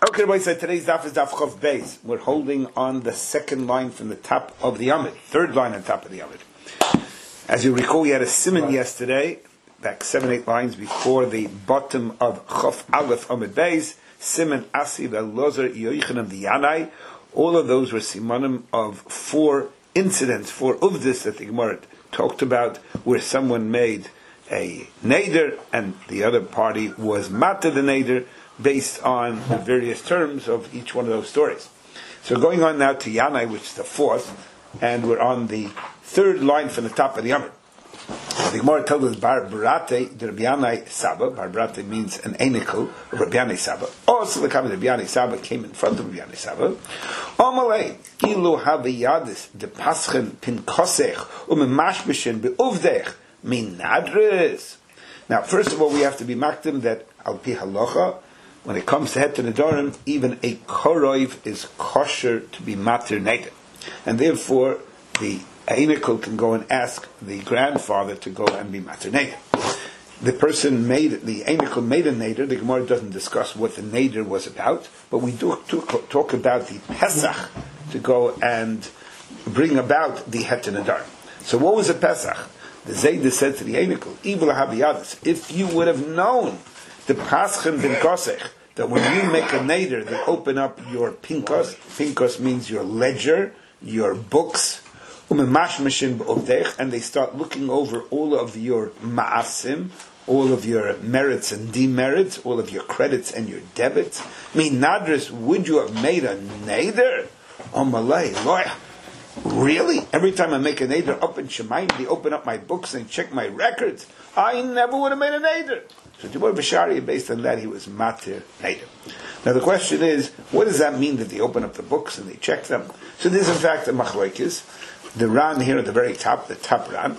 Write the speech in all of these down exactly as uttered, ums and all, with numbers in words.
Okay, everybody said today's daf is daf Chav Beis. We're holding on the second line from the top of the Amid, third line on top of the Amid. As you recall, we had a siman yesterday, back seven, eight lines before the bottom of Chav Aleph Amid Beis, siman Asi Ve'Lozer Yoichanam Diyanai. All of those were simanim of four incidents, four uvdis that the Gemara talked about, where someone made a neder and the other party was matter the neder, based on the various terms of each one of those stories. So going on now to Yanai, which is the fourth, and we're on the third line from the top of the Amr. The Gemara tells us Bar Barate de Rabbi Yanai Saba. Bar Barate means an enical of Rabbi Yanai Saba. Also the Rabbi Yanai Saba came in front of Rabbi Yanai Saba. Omalei ilu haviyadis de paschen pinkosech umemashbishin beuvdech min nadres. Now, first of all, we have to be makdim that al pi halacha, when it comes to het nedarim, even a koroiv is kosher to be matir neder, and therefore the einikel can go and ask the grandfather to go and be matir neder. The person made the einikel made a neder. The Gemara doesn't discuss what the neder was about, but we do talk about the Pesach to go and bring about the het nedarim. So, what was a Pesach? The Zayda said to the einikel, "Evil habiyadis. If you would have known the paschen bin kosech, that when you make a neder, they open up your pinkos. Pinkos means your ledger, your books, and they start looking over all of your ma'asim, all of your merits and demerits, all of your credits and your debits. Mean nadris, would you have made a neder? Oh malay, lawyer. Really? Every time I make a neder up in Shemayim, they open up my books and check my records. I never would have made a neder." So Jabbar Bashari, based on that, he was matir neder. Now the question is, what does that mean that they open up the books and they check them? So there's in fact a machlokes. The Ran here at the very top, the top Ran,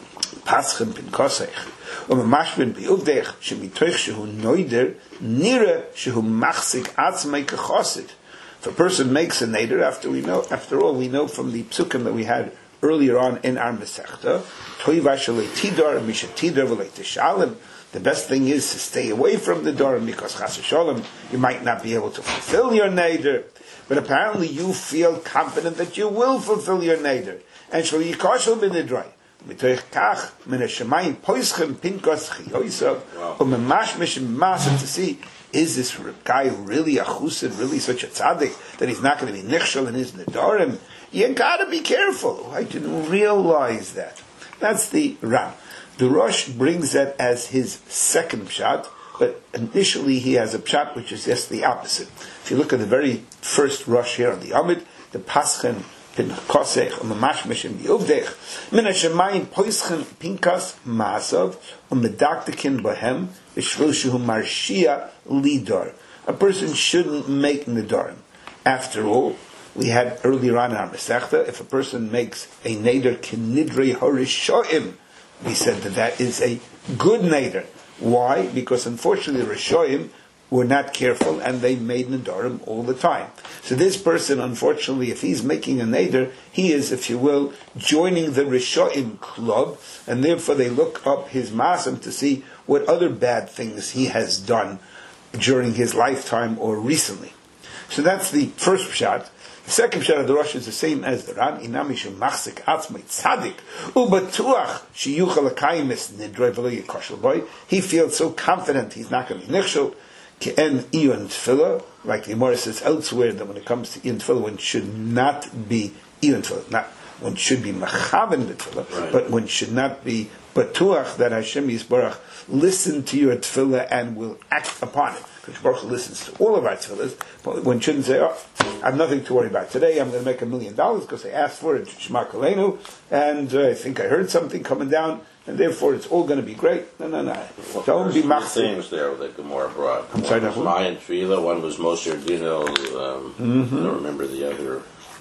Paschim bin Kosech, umemashbin biuvdech shemitoich shehu noider nira shehu machzik atzmei kechosid. If a person makes a neder, after we know, after all, we know from the psukim that we had earlier on in our Masechta, toiva shalei tidar mishatidar v'lei tishalim. The best thing is to stay away from the Dorim, because chas v'sholem, you might not be able to fulfill your neder. But apparently you feel confident that you will fulfill your neder. And shlo yikoshel b'nidroi. Mitoich kach min hashemayim poischem pinkos chiyosav umemashmishim masa, to see, is this guy really a chused, really such a tzaddik, that he's not going to be nichshel in his nedarim? You got to be careful. I didn't realize that. That's the Ram. The Rosh brings that as his second pshat, but initially he has a pshat which is just the opposite. If you look at the very first Rosh here on the Amid, the Paschen pin kosech umemashmishim biuvdech min hashemayim poischen pinkas masav umedaktikin bohem b'shvil shehu marshia lidor. A person shouldn't make nedarim. After all, we had earlier on in our Masechta, if a person makes a neder kinidrei harishoim, we said that that is a good neder. Why? Because unfortunately the Rishoim were not careful and they made nedarim all the time. So this person, unfortunately, if he's making a neder, he is, if you will, joining the Rishoim club, and therefore they look up his masim to see what other bad things he has done during his lifetime or recently. So that's the first pshat. The second pshat of the Rosh is the same as the Ran. Inami shu machzik atzmei tzadik ubatuach sheyuchal akayim es nidrei v'lo yikoshel boy. He feels so confident he's not going to be nichshel. Ke'en iyun tefillah, like the Gemara says elsewhere, that when it comes to iyun tefillah, one should not be iyun tefillah. Not one should be machaven tefillah, right, but one should not be batuach that Hashem Yisbarach listen to your tefillah and will act upon it. Because Baruch listens to all of our tefillahs, but one shouldn't say, "Oh, I have nothing to worry about today. I'm going to make a million dollars because I asked for it, Shema Kolenu, and uh, I think I heard something coming down, and therefore it's all going to be great." No, no, no. Well, don't be machzor. Things there that Gemara brought. I'm one sorry, was Mayan Tefillah, one was Moshe Dino. Um, mm-hmm. I don't remember the other.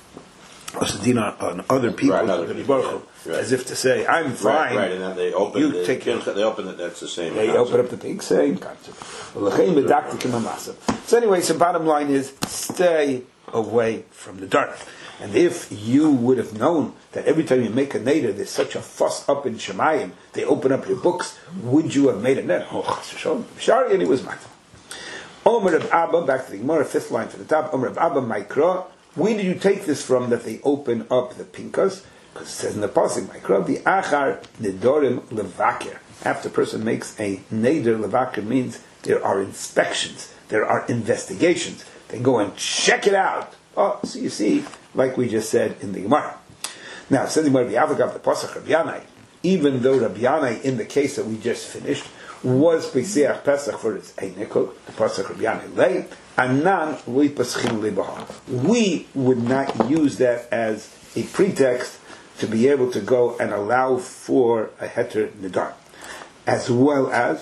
Moshe Dino on other people, right, other people yeah. Right. As if to say, "I'm fine." Right, right. And then they open. You the, take it. They open it. That's the same. They concept. open up the pig, same concept. So anyway, so bottom line is, stay away from the dark. And if you would have known that every time you make a neder, there's such a fuss up in Shemayim, they open up your books, would you have made a neder? Oh, Shari, and he was mad. Omer of Abba, back to the Gemara, fifth line from the top. Omer of Abba, Maikra. Where did you take this from that they open up the pinkas? Because it says in the pasuk, Maikra, the Achar Nidorim Levaker. After a person makes a Neder, Levaker means there are inspections, there are investigations. They go and check it out. Oh, so you see, like we just said in the Gemara. Now, it says in the Gemara, the pasuk Rabbi Yanai, even though Rabbi Yanai, in the case that we just finished, was Pesach Pesach for its Einikol, the pasuk Rabbi Yanai lay, Anan we paschin lebaha. We would not use that as a pretext to be able to go and allow for a heter nidar, as well as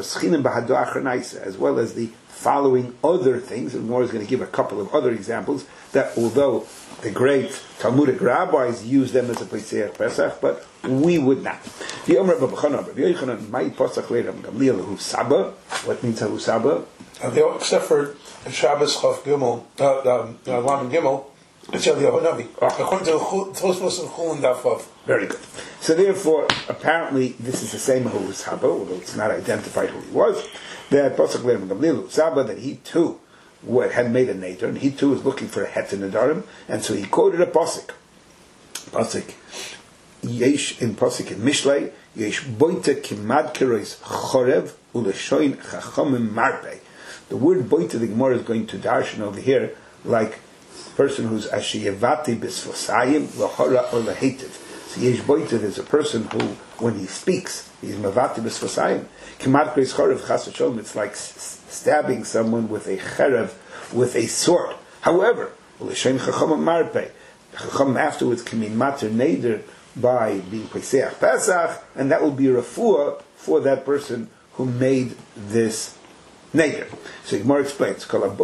as well as the following other things. And Moore is going to give a couple of other examples that, although the great Talmudic rabbis use them as a Pesach Pesach, but we would not. The Omer Rabbi Yochanan, my Pesach later, Gamliel Husaba. What means Husaba? Except for Shabbos Chav Gimel, uh, Lam Gimel, it's Eliyahu Navi. According to Tosfos and Chulin Daf. Very good. So therefore, apparently, this is the same Husaba, although it's not identified who he was. That Pesach later, Gamliel Husaba, that he too had made a neder, and he too was looking for a het in Nadarim, and so he quoted a pasuk. Pasuk Yesh in pasuk in Mishlei, Yesh boite kimad kerois chorev uleshoin chachamim marpei. The word boite, the Gemara is going to darshan over here, like a person who's ashiyevati bisfosayim lahora or lahetiv. So Yesh boite is a person who, when he speaks, he's mavati bisfosayim. Kimad kerois chorev chas v'sholom. It's like stabbing someone with a cherev, with a sword. However, uleshoin chachamim marpei. Chacham afterwards can be mater neder by being Pesach Pesach, and that will be a refuah for that person who made this neder. So Gemara explains, what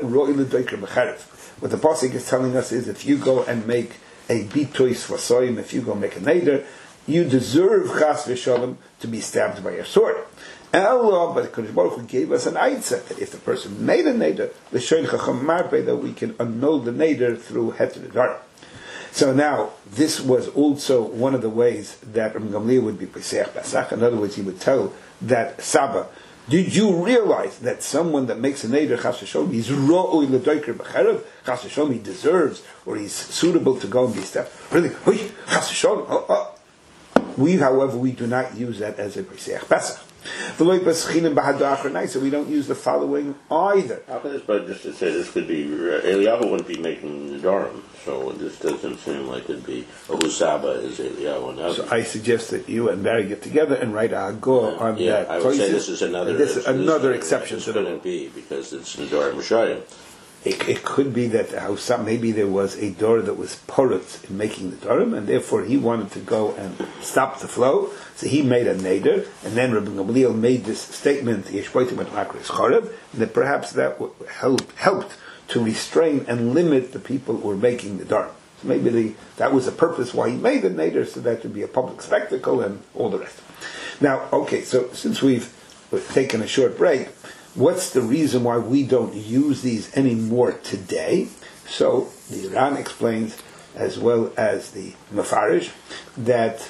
the pasuk is telling us is, if you go and make a bitois vasoyim, if you go make a neder, you deserve chas v'shalom to be stabbed by a sword. Allah, but the Kodesh Baruch Hu gave us an aitza that if the person made a neder, the shoyn chacham marpeh, that we can annul the neder through heter nedar. So now, this was also one of the ways that Rabbi Gamliel would be Pesach Pesach. In other words, he would tell that Saba, did you realize that someone that makes a neder chas v'sholom, he's ro'oi l'doiker b'cherev, chas v'sholom, he deserves, or he's suitable to go and be stabbed. Really? Oi, chas v'sholom, oh, oh. We, however, we do not use that as a Pesach Pesach. So we don't use the following either. How can this, but just to say this could be, uh, Eliyahu wouldn't be making Nedarim, so this doesn't seem like it'd be a Husaba is Eliyahu Navi. So I suggest that you and Barry get together and write a Hagor yeah, on yeah, that. I would say this is another, this is another this, exception. This couldn't be, because it's Nedarim Rishayim. It, it could be that Husab, maybe there was a door that was porous in making the Dorim, and therefore he wanted to go and stop the flow, so he made a neder, and then Rabbi Gamliel made this statement, and that perhaps that helped, helped to restrain and limit the people who were making the Dorim. So maybe the, that was the purpose why he made the neder, so that would be a public spectacle and all the rest. Now, okay, so since we've taken a short break, what's the reason why we don't use these anymore today? So the Iran explains, as well as the Mefarish, that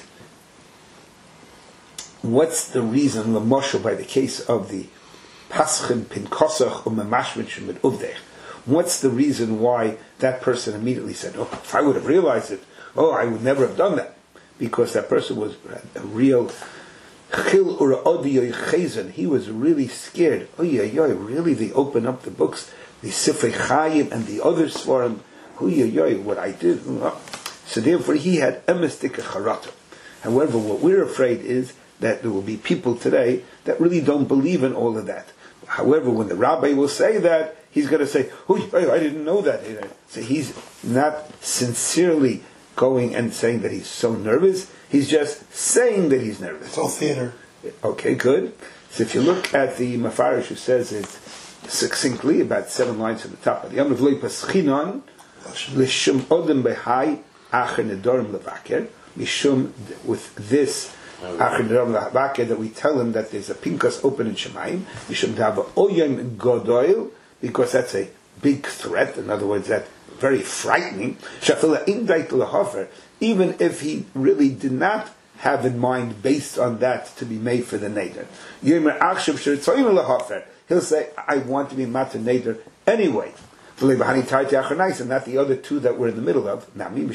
what's the reason, Lamosha, by the case of the Paschim Pinkosach or Memashmit Shemid Uvdech, what's the reason why that person immediately said, oh, if I would have realized it, oh, I would never have done that? Because that person was a real Chil ura odi yoy, he was really scared. Oh yeah, yeah, really? They open up the books, the Sifrei Chaim and the others for him. Oh yeah, yeah, what I did. So therefore, he had a mystic charata. However, what we're afraid is that there will be people today that really don't believe in all of that. However, when the rabbi will say that, he's going to say, "Oh, I didn't know that." So he's not sincerely going and saying that he's so nervous. He's just saying that he's nervous. It's all theater. Okay, good. So if you look at the Mefarish, who says it succinctly, about seven lines at the top of the Yom V'loi Paschinon, L'shum Odem Behai Acher Nedorim Levaker, Mishum, with this Acher Nedorim Levaker, that we tell him that there's a pinkas open in Shemaim, Mishum Dava Oyen Godoil, because that's a big threat, in other words, that very frightening. Shafila Indait Lehofer, even if he really did not have in mind, based on that, to be made for the neder. he'll say, I want to be Matan Neder anyway. And not the other two that we're in the middle of.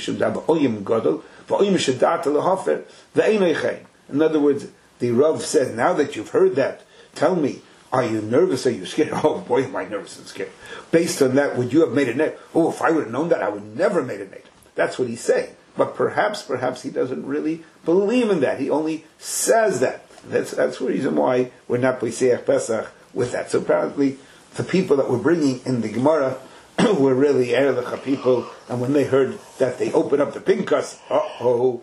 In other words, the Rav said, now that you've heard that, tell me, are you nervous? Are you scared? Oh boy, am I nervous and scared. Based on that, would you have made a net? Oh, if I would have known that, I would never have made a net. That's what he's saying. But perhaps, perhaps he doesn't really believe in that. He only says that. That's that's the reason why we're not Pesach Pesach with that. So apparently, the people that we're bringing in the Gemara were really Erlich people, and when they heard that they opened up the Pinkas, uh-oh,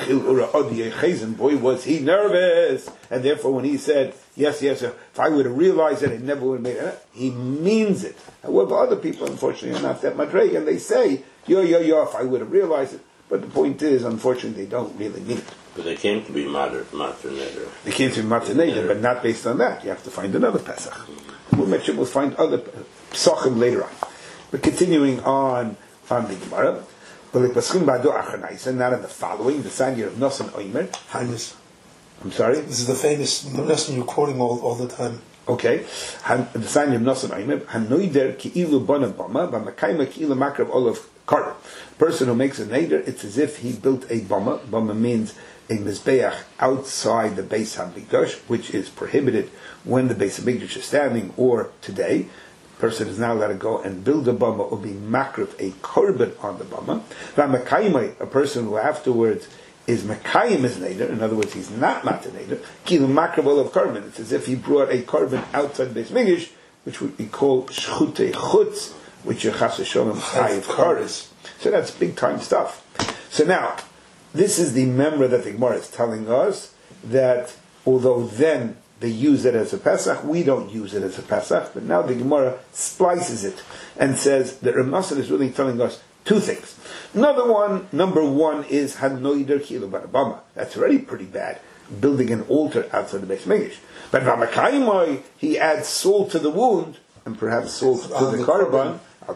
boy, was he nervous. And therefore when he said, yes, yes, if I would have realized it, I never would have made it, he means it. However, other people, unfortunately, are not that madreg, and they say, yo, yo, yo, if I would have realized it. But the point is, unfortunately, they don't really mean it. But they came to be Mater Neder. They came to be Mater Neder, but not based on that. You have to find another Pesach. We'll make sure we'll find other Pesachim later on. But continuing on on the Gemara, and not in the following, the Sanya of Nosan Oimer. Highness. I'm sorry? This is the famous lesson you're quoting all, all the time. Okay. The Sanya of Nosan Oimer. Hanoider ki'ilu bona bama, b'makayma ki'ilu makrav olav karber. Person who makes a neder, it's as if he built a bama. Bama means a mizbeach outside the Beis HaMikdash, which is prohibited when the Beis HaMikdash is standing, or today. Person is now allowed to go and build a bama or be makrav, a korban on the bama. V'makayimai, a person who afterwards is makayim is neder, in other words, he's not matan neder, kilu makrav olav korban. It's as if he brought a korban outside the Beis Mikdash, which would be called shchutei chutz, which are chas v'sholem chayiv kares. So that's big time stuff. So now, this is the memra that the Gemara is telling us, that although then they use it as a Pesach, we don't use it as a Pesach, but now the Gemara splices it and says that Rav Nosson is really telling us two things. Another one, number one is Hanoider Kilu Barabama. That's already pretty bad, building an altar outside the Beis Mikdash. But V'Makayimai, he adds salt to the wound, and perhaps salt to the korban,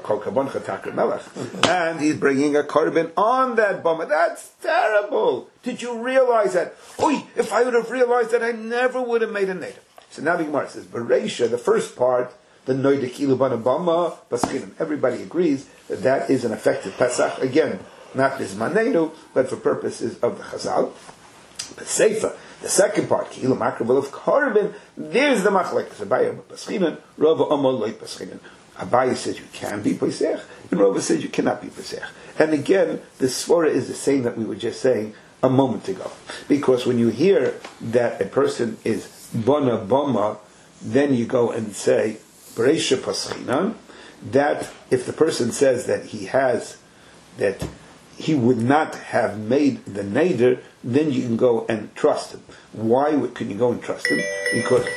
and he's bringing a korban on that bama. That's terrible. Did you realize that? Oy, if I would have realized that, I never would have made a neder. So now the Gemara says, Bereisha, the first part, the noide kilu bana bama, paskinim. Everybody agrees that that is an effective Pesach. Again, not bismanenu, but for purposes of the Chazal. But Seifa, the second part, kilu makrabel of korban, there's the machlek. Abaye paskinim, Rava Amol loy paskinim. Abaye says you can be Pesach, and Rava says you cannot be Pesach. And again, the svara is the same that we were just saying a moment ago. Because when you hear that a person is bona bama, then you go and say, Bereisha paschinan, that if the person says that he has, that he would not have made the neder, then you can go and trust him. Why would, can you go and trust him? Because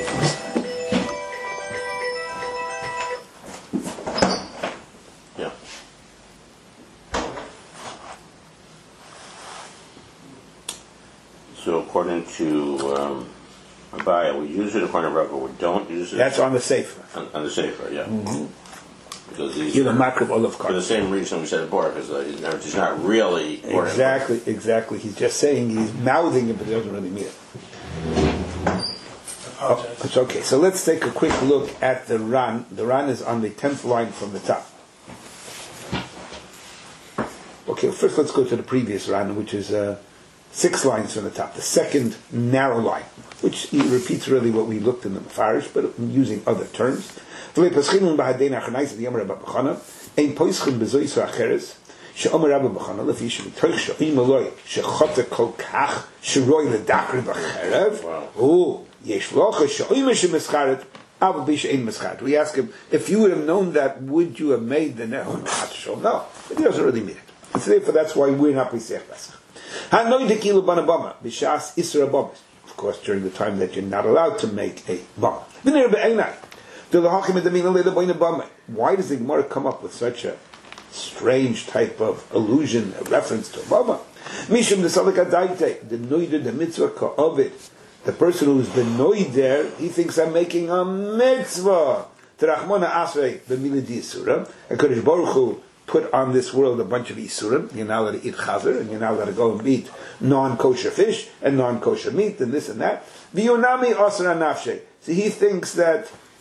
So according to um, Abaye, we use it. According to Rava, we don't use it. That's on the Sefer. On, on the Sefer, yeah. Mm-hmm. Because these You're the makrav olav for the same reason we said before, because uh, he's not really exactly, exactly. He's just saying, he's mouthing it, but he doesn't really mean it. Oh, it's okay. So let's take a quick look at the Ran. The Ran is on the tenth line from the top. Okay, first let's go to the previous Ran, which is uh, six lines from the top. The second narrow line, which he repeats really what we looked in the Mefarish, but using other terms. Ein poischin bezois acheres she'omer Rabbi B'chana lefi shemitoich she'im aloi she'chota kol kach she'roi ledakri b'cherev oh yesh locha she'im she'mischaret aval bi she'in mischaret. We ask him, if you would have known that, would you have made the no? No, but he doesn't really mean it. And so therefore that's why we're not Pesach Pesach. Hanoi dekilu banabama b'shas isra bomis. Of course, during the time that you're not allowed to make a bama. V'nir be'einai. Why does the Gemara come up with such a strange type of allusion, a reference to Bama? Mishum the Salakadaite, the Noider, the mitzvah ka'ovid. The person who's been noider, he thinks I'm making a mitzvah. Terachmona asrei b'miladi yisura. And Kodesh Baruch Hu put on this world a bunch of yisurim. You're now allowed to eat chazer, and you're now allowed to go and eat non-kosher fish and non-kosher meat, and this and that. V'yonami asra nafshe. So he thinks that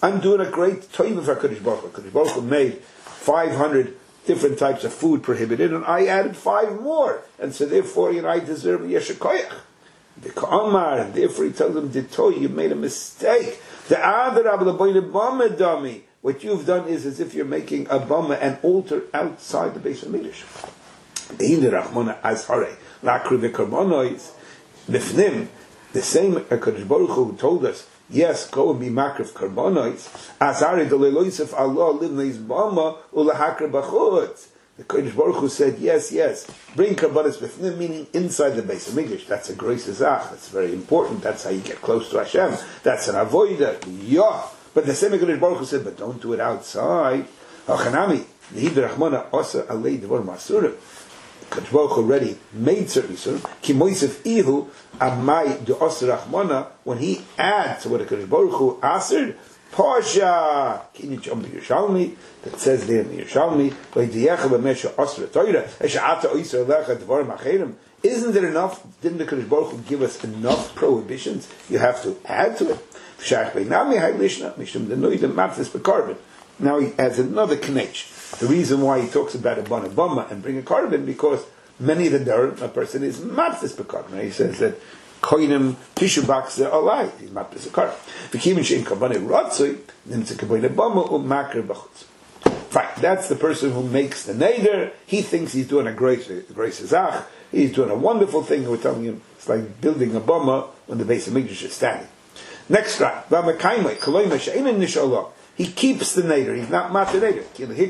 I'm doing a great toiv for HaKadosh Baruch Hu. HaKadosh Baruch Hu made five hundred different types of food prohibited, and I added five more. And so therefore, you know, I deserve Yeshakoyach. The Ka'amar, and therefore he tells them, Ditoy, you made a mistake. The Adar Ablaboyne Bama Dami. What you've done is as if you're making a Bama, an altar outside the base of Mikdash. The Rachmana Azhare, Lakru the Karbonois, Bifnim, the same HaKadosh Baruch Hu told us, yes, go and be makrav karbonois. Azari deleloisef Allah livneis bama ulahakar bachutz. The Kodesh Baruch Hu said, yes, yes, bring karbonos b'fnim, meaning inside the base of Mikdash. That's a grace zach. That's very important. That's how you get close to Hashem. That's an avoida. Yeah. But the same Kodesh Baruch Hu said, but don't do it outside. Hachanami, nehid rachmana osa alei devor masurim. Kodesh Baruch Hu already made certain isurim. Ki moisef ihu amai de osa rachmana, when he adds to what the Kodesh Baruch Hu aserd, Pasha, can you jump to Yerushalmi? That says there in the Yerushalmi, isn't it enough? Didn't the Kodesh Baruch Hu give us enough prohibitions? You have to add to it. Now he adds another knech. The reason why he talks about a bana bama and bring a carbon, because many of the darim, a person is matfis b'carbon. He says that koinem tissue box alai. He's matfis b'carbon. V'kimin shein kabane ratzoi, then it's a kabane bama or makar b'chutz. Fine, that's the person who makes the neder. He thinks he's doing a great, great zach. He's doing a wonderful thing. We're telling him it's like building a bama when the base of Mikdash is standing. Next slide. He keeps the neder. He's not mat the neder.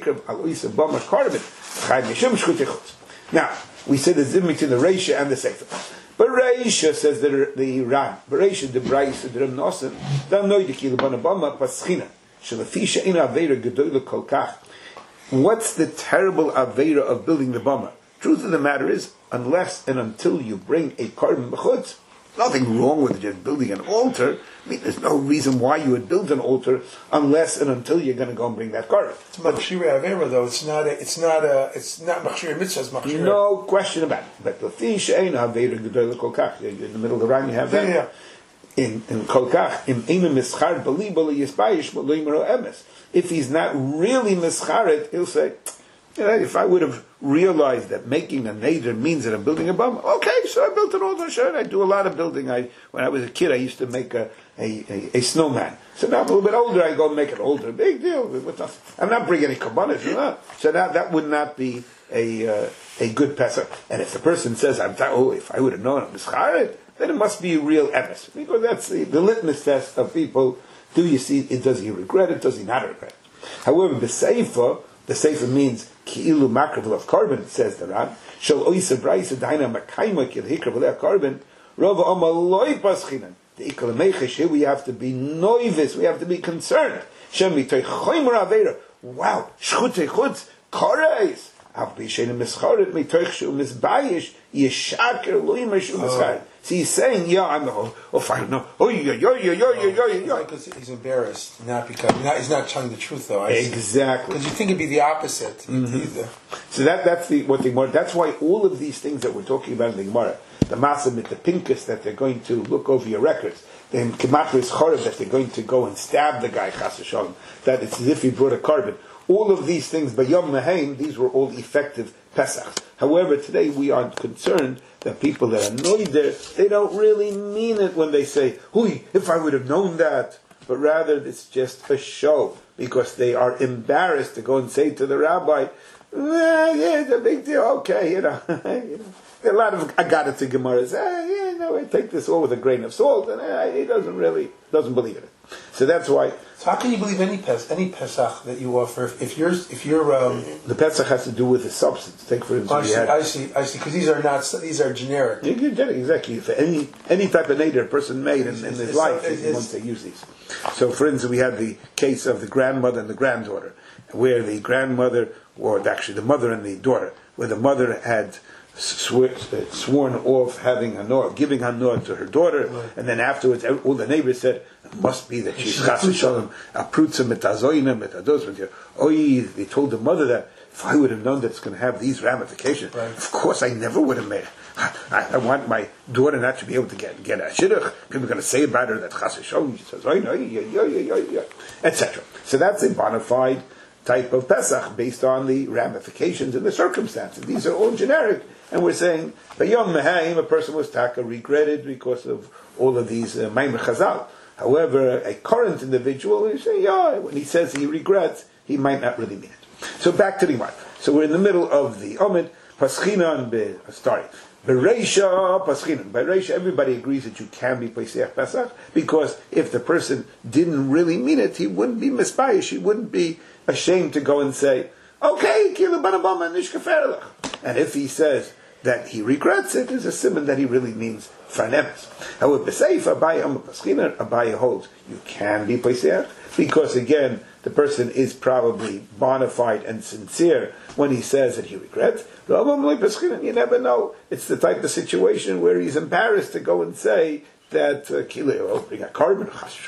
Now, we said the zim between the Reisha and the Sefer. But Reisha says that the Ran, but Reisha the Brais the Ram Nosen, don't know the kilo banabama paschina. Shalafisha in aveira gedoyle kolkach. What's the terrible aveira of building the bama? Truth of the matter is, unless and until you bring a carbon b'chutz, nothing wrong with just building an altar. I mean, there's no reason why you would build an altar unless and until you're going to go and bring that carbon. It's machshirei avera, though. It's not. A, it's not. A, it's not machshirei mitzvah. It's machshirei. No question about it. But the fish ain't aveira gedoyle kolkach. In the middle of the Ryan, you have that. Yeah, yeah. In in kolkach im ena mischar bali bali yisbayish b'loimero emes. If he's not really mischaret, he'll say, you know, if I would have realized that making a neder means that I'm building a bama, okay, so I built an altar. Sure, I do a lot of building. I when I was a kid, I used to make a a, a, a snowman. So now I'm a little bit older, I go and make an altar. Big deal. I'm not bringing any kabbalah, you know? So that that would not be a uh, a good Pesach. And if the person says, I'm th- oh, if I would have known I'm mischaret, then it must be real emes, because that's the, the litmus test of people. Do you see it? Does he regret it? Does he not regret it? However, the Seifa, the Seifa means ki'ilu makrav of carbon. It says the Ran shall oisa brayse daina makayma kil hikrav le'ah carbon rova amaloi paschinan. The ikal meichesh here we have to be noivis. We have to be concerned. Shem mitoy choymer avera. Wow, shchutei chutz kareis. Av b'shenim mischaret mitoy shu misbayish yeshaker loimer shu mischaret. So he's saying, yeah, I'm oh, oh fine, no, oh, yo, yo, yo, yo, yo, yo, yo. Because he's embarrassed, not because not, he's not telling the truth, though. I exactly. Because you think it'd be the opposite. Mm-hmm. So that that's the what the Gemara. That's why all of these things that we're talking about in the Gemara, the masamit, the pinkus, that they're going to look over your records, the kematris chorev, that they're going to go and stab the guy, chas v'shalom, that it's as if he brought a carbon. All of these things, Bayom Mehaim, these were all effective Pesachs. However, today we are concerned that people that are noider, they don't really mean it when they say, "Hui, if I would have known that," but rather it's just a show, because they are embarrassed to go and say to the rabbi, eh, "Yeah, it's a big deal. Okay, you know." you know. A lot of Agadah to Gemara say, eh, "Yeah, no, I take this all with a grain of salt," and eh, he doesn't really doesn't believe it. So that's why. So how can you believe any pes any pesach that you offer if, if you're if you're um, the pesach has to do with the substance? Take for instance, I see, had, I see, I see, because these are not these are generic. Yeah, exactly. For any any type of neder a person made in, in his life, it's, once they use these. So, for instance, we had the case of the grandmother and the granddaughter, where the grandmother, or actually the mother and the daughter, where the mother had Swear, uh, sworn off having hanor, giving hanor to her daughter, right. And then afterwards, all the neighbors said, "It must be that she's chas v'shalom aprutza metazoina metados." Oy, they told the mother that if I would have known that it's going to have these ramifications, right. Of course I never would have made it. I, I want my daughter not to be able to get get a shidduch. People are going to say about her that chas v'sholom. She says, "Oh, no, yeah, yeah, yeah, yeah, yeah," et cetera. So that's a bona fide type of Pesach based on the ramifications and the circumstances. These are all generic, and we're saying Bayom Mehaim, a person was taka regretted because of all of these uh, Maimer Chazal. However, a current individual, you say, yeah, when he says he regrets, he might not really mean it. So back to the Gemara. So we're in the middle of the Omid, Paschinan be, sorry, Bereisha Paschinan. By Reisha, everybody agrees that you can be Pesach Pesach, because if the person didn't really mean it, he wouldn't be mispayish, he wouldn't be ashamed to go and say, okay, Kilu Banabama Nishkaferlach. And if he says that he regrets it, is a simon that he really means Farnemes. However, B'Seifa, Abaye Amma Paschinan, Abaye holds, you can be Pesach, because again, the person is probably bona fide and sincere when he says that he regrets. You never know. It's the type of situation where he's embarrassed to go and say that Kile, uh, oh, bring a carbon,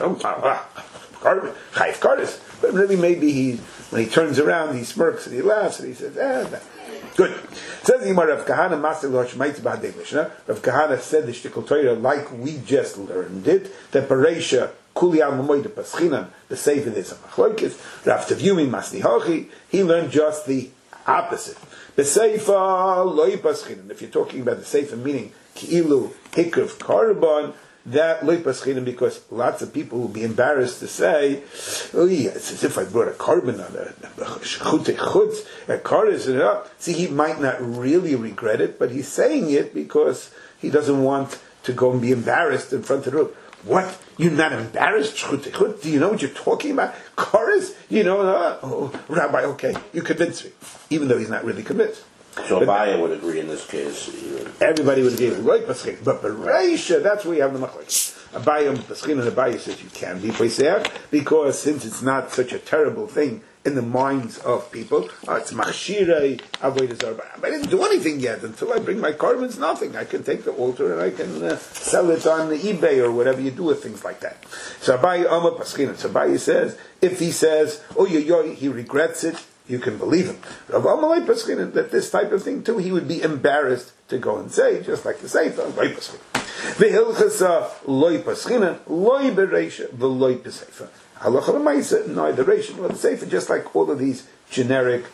carbon, chayv kardis. But really, maybe he, when he turns around, he smirks and he laughs and he says, eh, nah. Good. Says the Gemara, Rav Kahana Master Lo Shemaitz B'Hadei Mishnah. Rav Kahana said the Shtikol Torah like we just learned it. That Bereisha Kuli Al Mamoyde Paschinan, the Sefer is a Machlokes. Rav Tavyumi Masni Hochi, he learned just the opposite. The Sefer Loi Paschinan. If you're talking about the Sefer meaning Ki'ilu Hikrev Karban, that Loi Paschinan, because lots of people will be embarrassed to say, oh yeah, it's as if I brought a carbon on a chute chutz, a karis. See, he might not really regret it, but he's saying it because he doesn't want to go and be embarrassed in front of the room. What? You're not embarrassed? Do you know what you're talking about? Karis? You know, uh, oh, Rabbi, okay, you convinced me. Even though he's not really convinced. So Abaye would agree in this case. Everybody would agree. Right, Paschin. But Bereisha, that's where you have the machlokes. Abaye, Paschin and Abaye says you can be Pesach, because since it's not such a terrible thing in the minds of people, oh, it's machshirei avodah zarah. I didn't do anything yet until I bring my carbons. Nothing. I can take the altar and I can uh, sell it on eBay or whatever you do with things like that. So Abaye Amar Paschin. So Abaye says if he says, oh yo yo, he regrets it, you can believe him. Rav Amalei Paschin, that this type of thing too, he would be embarrassed to go and say, just like the Sefer, Loi Paschin. V'hilchasa Loi Paschin, Loi Bereisha, V'Loi B'Sefer. Halacha l'maisa, neither Reisha nor the Sefer, just like all of these generic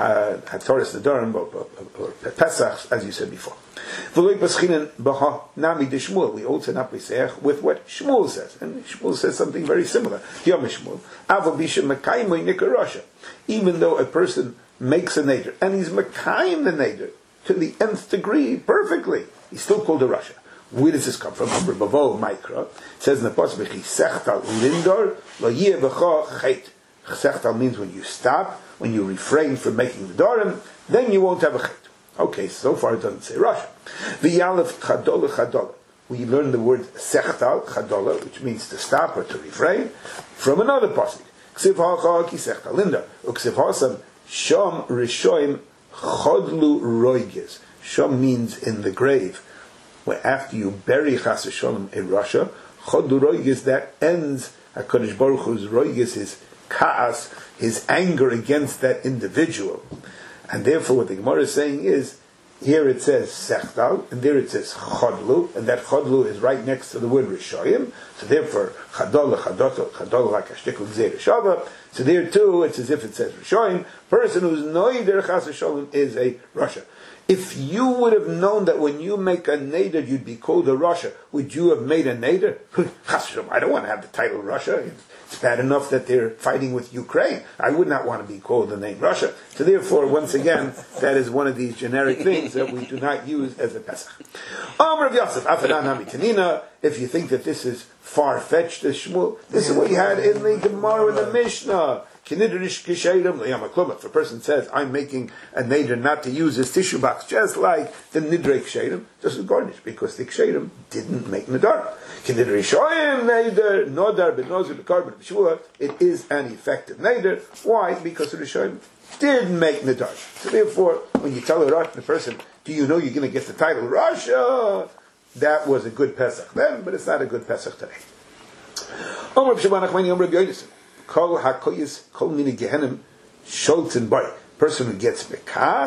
Hatoras Nedarim or Pesachs, as you said before. V'Loi Paschin b'ha nami de Shmuel. We also not Pesach with what Shmuel says, and Shmuel says something very similar. Yom Shmuel, Avo Bisha Mekayim Nikarasha. Even though a person makes a neder and he's Mekayim the neder to the nth degree perfectly, he's still called a Rasha. Where does this come from? Amr Bavo Mikra. It says in the Pasuk, Sechtal Lindor Lo Yeh B'cha Chet. Sechtal means when you stop, when you refrain from making the Dorim, then you won't have a Chet. Okay, so far it doesn't say Rasha. V'yalef Chadola Chadola. We learn the word Sechtal Chadola, which means to stop or to refrain, from another Pasuk. Ksiv ha'cha ki Sechtal Lindor. Uksiv ha'sam Shom Rishoim Chodlu Roiges. Shom means in the grave. Where after you bury Chas v'Sholom in Russia, Chodlu Roiges, that ends HaKadosh Baruch Hu's Roiges, his Ka'as, his anger against that individual. And therefore what the Gemara is saying is, here it says Sechtal, and there it says Chodlu, and that Chodlu is right next to the word Rishoyim, so therefore Chadol, Chadol, Chadol, like a shtikl gzeir shava, so there too, it's as if it says Rishoyim, person who's noider Chas v'Sholom is a Rasha. If you would have known that when you make a neder you'd be called a Rasha, would you have made a neder? I don't want to have the title Rasha. It's bad enough that they're fighting with Ukraine. I would not want to be called the name Russia. So therefore, once again, that is one of these generic things that we do not use as a Pesach. Amr of Yosef, Afadan Hamitanina, if you think that this is far-fetched as Shmuel, this is what you had in the Gemara and the Mishnah. If a person says, I'm making a neder not to use his tissue box, just like the nidrei ksherim, this is garnish, because the ksherim didn't make nidar. It is an effective neder. Why? Because the rishoyim did make nidar. So therefore, when you tell a Russian person, do you know you're going to get the title Russia? That was a good Pesach then, but it's not a good Pesach today. Kol hakoyis kol mini gehenim sholten boy. Person who gets bekas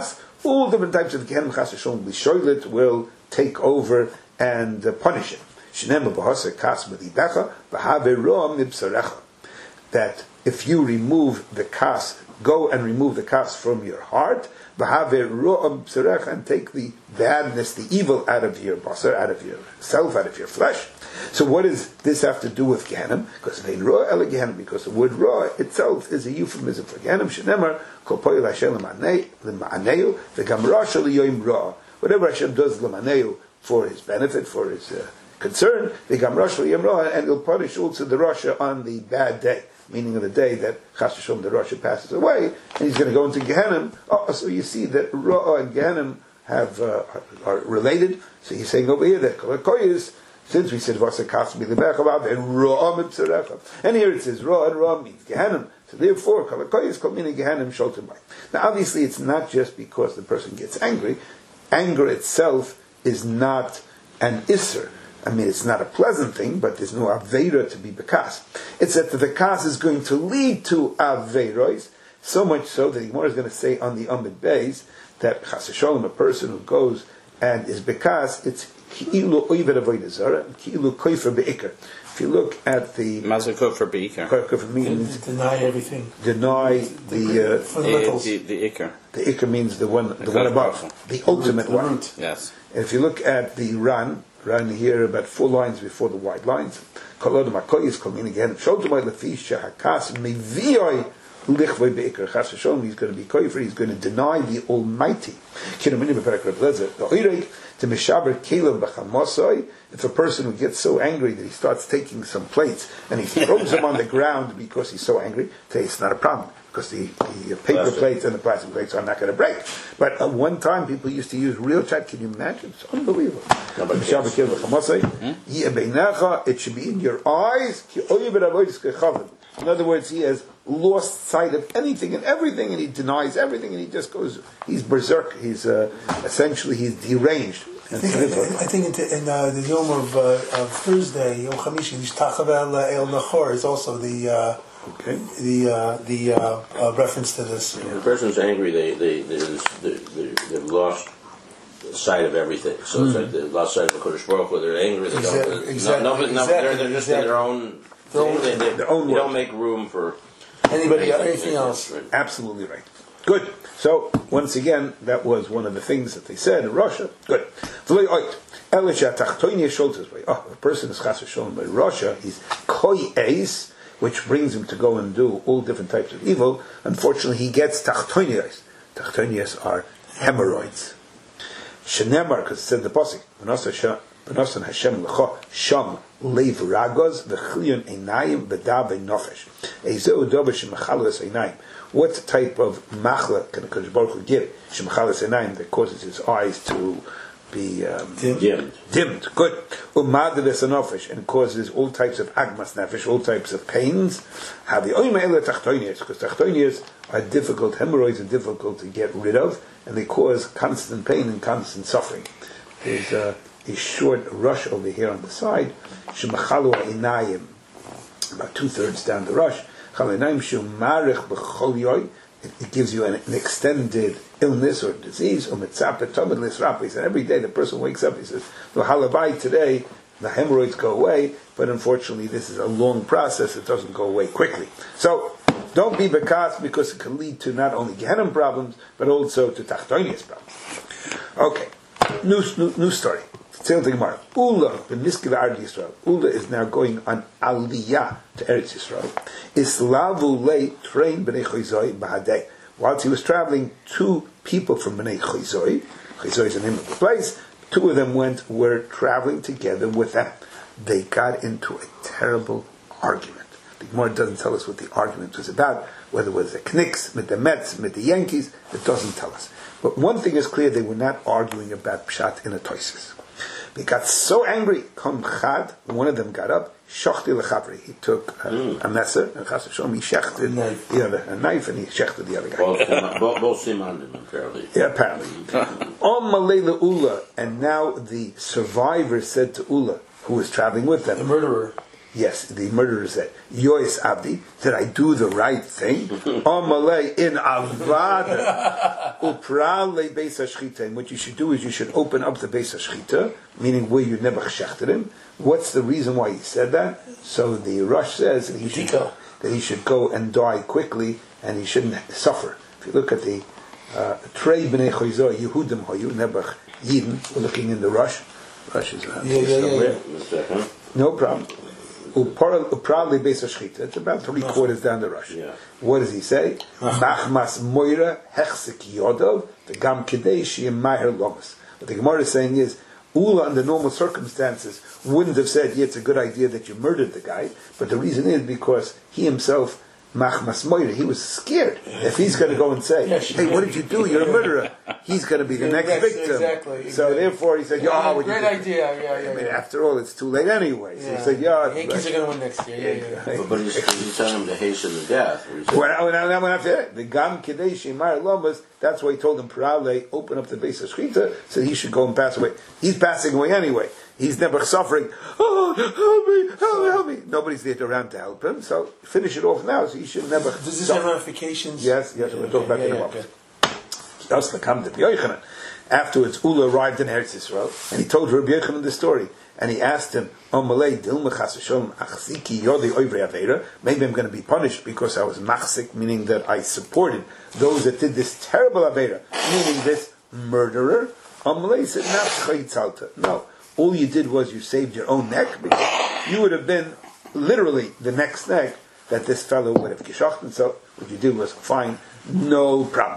all different types of Gehenim Chas V'Sholom L'Shoilet will take over and uh, punish him. Shnema B'Hasa Kas B'Libecha V'Have Ro'am Mibsarecha. That if you remove the kas, go and remove the kas from your heart, V'Have Ro'am Mibsarecha, and take the badness, the evil out of your basar, out of yourself, out of your flesh. So what does this have to do with Gehenim? Because they Ra Ela Gehenim, because the word Ra itself is a euphemism for Gehenim. Shenemar Kol Poyel Hashem L'Ma'aneu V'Gam Rasha L'Yoim Ra. Whatever Hashem does L'Ma'aneu for his benefit, for his uh, concern, V'Gam Rasha L'Yoim Ra, and he'll punish also the Rasha on the bad day, meaning of the day that Chas V'Sholom the Rasha passes away, and he's going to go into Gehenim. Oh, so you see that Ra and Gehenim have uh, are related. So he's saying over here that Kol HaKoyes, since we said Vasa Kas B'Libecha about and Ra Mibsarecha, and here it says Ra, and Ra means Gehenim. So therefore, Kol HaKoyes Kol Mina Gehenim Sholtem Bay. Now, obviously, it's not just because the person gets angry. Anger itself is not an isser. I mean, it's not a pleasant thing, but there's no aveira to be bekas. It's that the kas is going to lead to aveiros, so much so that the Gemara is going to say on the Amid Beis that Chas V'Sholom, a person who goes and is bekas, it's ki'ilu oived avodah zara, ki'ilu koifer be'ikr. If you look at the Mazakot for be'ikr, koifer means deny everything, deny the uh, fundamentals. the the ikr. the ikr means the one the one above, the ultimate The one. root. Yes. And if you look at the Ran, Ran here about four lines before the wide lines, Kol Odom HaKoyes Kol Mina Gehenim Sholtem Bay Lefi Shehakas Mevioi Lichvoi Be'ikr. Chas V'Sholom, he's going to be koifer, he's going to deny the Almighty. Kinamini B'Perek Reb Lezer, the Oirek, to Meshaber Kelev B'Chamosoi, if a person who gets so angry that he starts taking some plates and he throws them on the ground because he's so angry, today it's not a problem, because the, the paper Plastic. plates and the plastic plates are not going to break. But at one time, people used to use real chat. Can you imagine? It's unbelievable. No, but Meshaber yes. Kelev B'Chamosoi, Yeh Beinecha, it should be in your eyes. Ki oyev avodas kechavim. In other words, he has lost sight of anything and everything, and he denies everything, and he just goes, he's berserk, he's uh, essentially, he's deranged. I think, I think in, in uh, the Yom of, uh, of Thursday, Yom Chamishi, Nishtachavel El Nachor is also the uh, Okay. the uh, the uh, uh, reference to this. When a person's angry, they they they they they've lost sight of everything. So mm-hmm. it's like they've lost sight of the Kodesh Baruch Hu. They're angry. They Exactly, don't. exactly, no, no, no, exactly, they're, they're just exactly. in their own. Their own- They, they, their own they world. don't make room for Anybody, anything, anything else? Right. Absolutely right. Good. So, once again, that was one of the things that they said in Russia. Good. Oh, a person is Chas V'Sholom by Russia, he's koi eis, which brings him to go and do all different types of evil. Unfortunately, he gets tachtoinias. Tachtoinias are hemorrhoids. Shenemar, because it said the pasuk, V'nosan Hashem l'cho sham leiv ragos v'chilion einayim v'da v'nofesh. Eizeu dober shemachalo es einayim. What type of machla can a Kodesh Baruch Hu give? Shemachalo es einayim, that causes his eyes to be um, Dimmed. dimmed. Good. Umadav nofesh, and causes all types of agmas nefesh, all types of pains. Have the oima ela tachtoinias, because tachtoinias are difficult, hemorrhoids are difficult to get rid of, and they cause constant pain and constant suffering. There's a, a short rush over here on the side. Shemachalu einayim, about two thirds down the rush. Chalinayim shumarich b'chol yoy. It gives you an, an extended illness or disease. And every day the person wakes up, he says, "Halabai today, the hemorrhoids go away." But unfortunately, this is a long process; it doesn't go away quickly. So, don't be bekas, because it can lead to not only Gehenim problems but also to Tachtoinias problems. Okay, new new, new story. Ula, the Miskil Ard Yisrael. Ula is now going on Aliyah to Eretz Yisrael. Islavu lay train b'nei Choizoi b'hadei. Whilst he was traveling, two people from b'nei Choizoi, Choizoi is the name of the place, two of them went, were traveling together with them. They got into a terrible argument. The Gemara doesn't tell us what the argument was about, whether it was the Knicks, with the Mets, with the Yankees, it doesn't tell us. But one thing is clear, they were not arguing about Pshat in a Toises. They got so angry. Kom Chad, one of them got up. Shochti lechavri. He took uh, mm. a messer and Chas V'Sholom, he shechted the other a knife, and he shechted the other guy. Both, both simandim, apparently. Yeah, apparently. Om Malay Ula, and now the survivor said to Ula, who was traveling with them, The murderer. Yes, the murderer said, Yois Abdi, did I do the right thing? Amalei in Avada. Uprale Beis HaShchita. And what you should do is you should open up the Beis HaShchita, meaning where you never shechted him. What's the reason why he said that? So the Rosh says that he should go, that he should go and die quickly and he shouldn't suffer. If you look at the Trei B'nei Choyzo, Yehudim Hoyu, Nebuch Yidden, we're looking in the Rosh. Rosh is uh, yeah, yeah, somewhere. Yeah, yeah. No problem. Probably Beis HaShchita. It's about three quarters down the rush. Yeah. What does he say? Machmas moira hechsek yodov the gam kedei sheyim maher lomas. What the Gemara is saying is, Ula under normal circumstances wouldn't have said, yeah, it's a good idea that you murdered the guy, but the reason is because he himself, Machmas moira, he was scared. If he's going to go and say, hey, what did you do? You're a murderer. He's going to be the next Yes, victim. exactly, exactly. So therefore he said, yeah, Yeah, oh, what great you idea. Yeah, yeah, I mean, yeah. after all, it's too late anyway. So Yeah. he said, yeah. The Yankees are going to win next year. Yeah, yeah, yeah. But, but he's, he's telling him to hasten the death. Or he's saying- When I, when I, when I said the Gam Kadesh Mar Lomas, that's why he told him Parale, open up the Beis HaShchita, so he should go and pass away. He's passing away anyway. He's never suffering. Oh, help me, help me, help me. Nobody's there around to help him, so finish it off now. So he should never. Does this suffer. have ramifications? Yes, yes. We'll talk about yeah, that in a yeah, moment. okay. That's the Kam to Yochanan. Afterwards, Ula arrived in Eretz Yisrael, and he told Rabbi Yochanan the story. And he asked him, maybe I'm going to be punished because I was machzik, meaning that I supported those that did this terrible avera, meaning this murderer. Amalei said, no, all you did was you saved your own neck, because you would have been literally the next neck that this fellow would have geschocht, and so what you did was fine, no problem.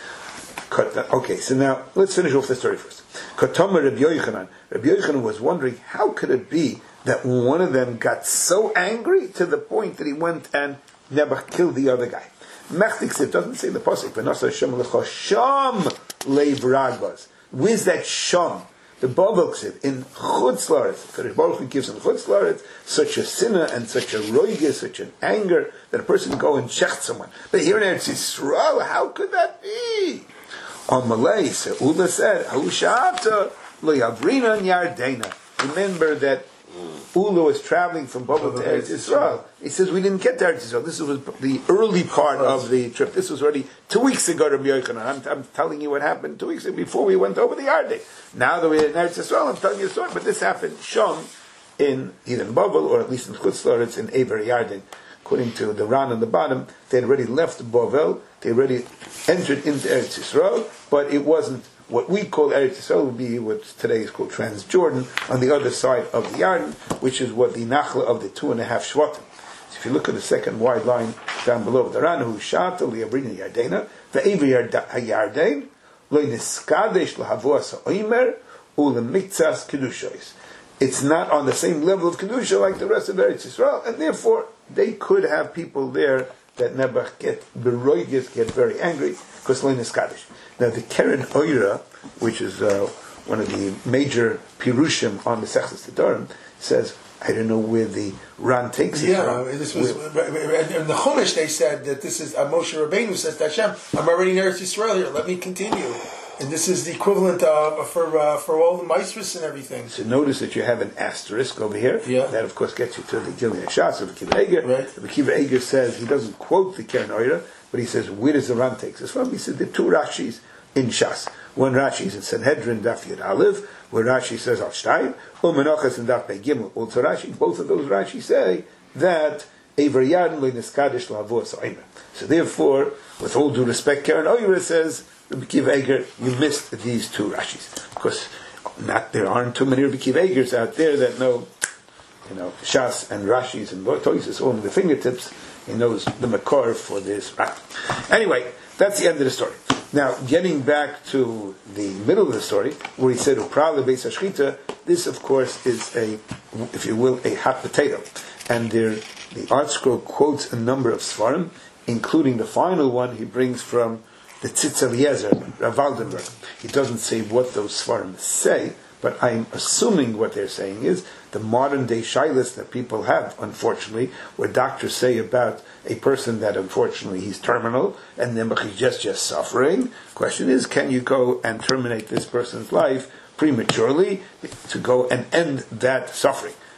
Okay, so now let's finish off the story first. Katomer Rabbi Yochanan. Rabbi Yochanan was wondering, how could it be that one of them got so angry to the point that he went and never killed the other guy? Mechtik, it doesn't say the pasuk, V'nasa Hashem lecha sham leiv ragbas. Where's that sham? The Bible said in Chutz La'aretz, the Baruch Hu gives in Chutz La'aretz such a sinner and such a roige, such an anger that a person can go and shecht someone. But here in Eretz Yisrael, how could that be? On Malay, so Ula said, Ahushata Loyavrina Yardena. Remember that Ula was traveling from Babel to Eretz Yisrael. He says, we didn't get to Eretz Yisrael. This was the early part of the trip. This was already two weeks ago, Rabbi Yochanan. I'm, I'm telling you what happened two weeks ago before we went over the Yarden. Now that we're in Eretz Yisrael, I'm telling you a story. But this happened, Shom, in either in Babel or at least in Chutz La'aretz in Ever Yarden. According to the Ran on the bottom, they had already left Bavel, they already entered into Eretz Yisrael, but it wasn't what we call Eretz Yisrael, would be what today is called Transjordan, on the other side of the Yarden, which is what the Nachla of the two and a half Shvatim. So if you look at the second wide line down below, the Ran who shata li'abrin Yardena, ve'evi Yarden, lo niskadesh l'havos ha'omer, u'lemitzas kedushois. It's not on the same level of kedusha like the rest of Eretz Yisrael, and therefore they could have people there that never get beroiges, get very angry because Lein is Kaddish. Now the Keren Oira, which is uh, one of the major pirushim on the Sechus Nedarim, says, I don't know where the Ran takes it yeah, from. Yeah, this was in the Chumash. They said that this is uh, Moshe Rabbeinu says to Hashem, "I'm already in Eretz Yisrael here. Let me continue." And this is the equivalent uh, for uh, for all the maestros and everything. So notice that you have an asterisk over here. Yeah. That of course gets you to the Gilei Hashas of Akiva Eiger. Right. Akiva Eiger says he doesn't quote the Keren Oira, but he says where does the Ran take this from? He said the two Rashis in Shas. One Rashi is in Sanhedrin Daf Yud Aleph, where Rashi says Al Shtayim, Umenachas and Daf Pei Gimel. Also Rashi, both of those Rashi say that Ever Yarden Lo Niskadesh L'Havos Omer. So therefore, with all due respect, Keren Oira says, Rabbi Akiva Eiger, you missed these two Rashis. Because not, there aren't too many Rabbi Akiva Eigers out there that know, you know, Shas and Rashis and Toises all in the fingertips. He knows the Makor for this. Right. Anyway, that's the end of the story. Now, getting back to the middle of the story, where he said, Uprale Beis HaShchita, this, of course, is a, if you will, a hot potato. And there, the Art Scroll quotes a number of Svarim, including the final one he brings from the Tzitz Eliezer, Rav Waldenberg. He doesn't say what those Svarim say, but I'm assuming what they're saying is the modern day shilas that people have, unfortunately, where doctors say about a person that unfortunately he's terminal and then he's just, just suffering. Question is, can you go and terminate this person's life prematurely to go and end that suffering?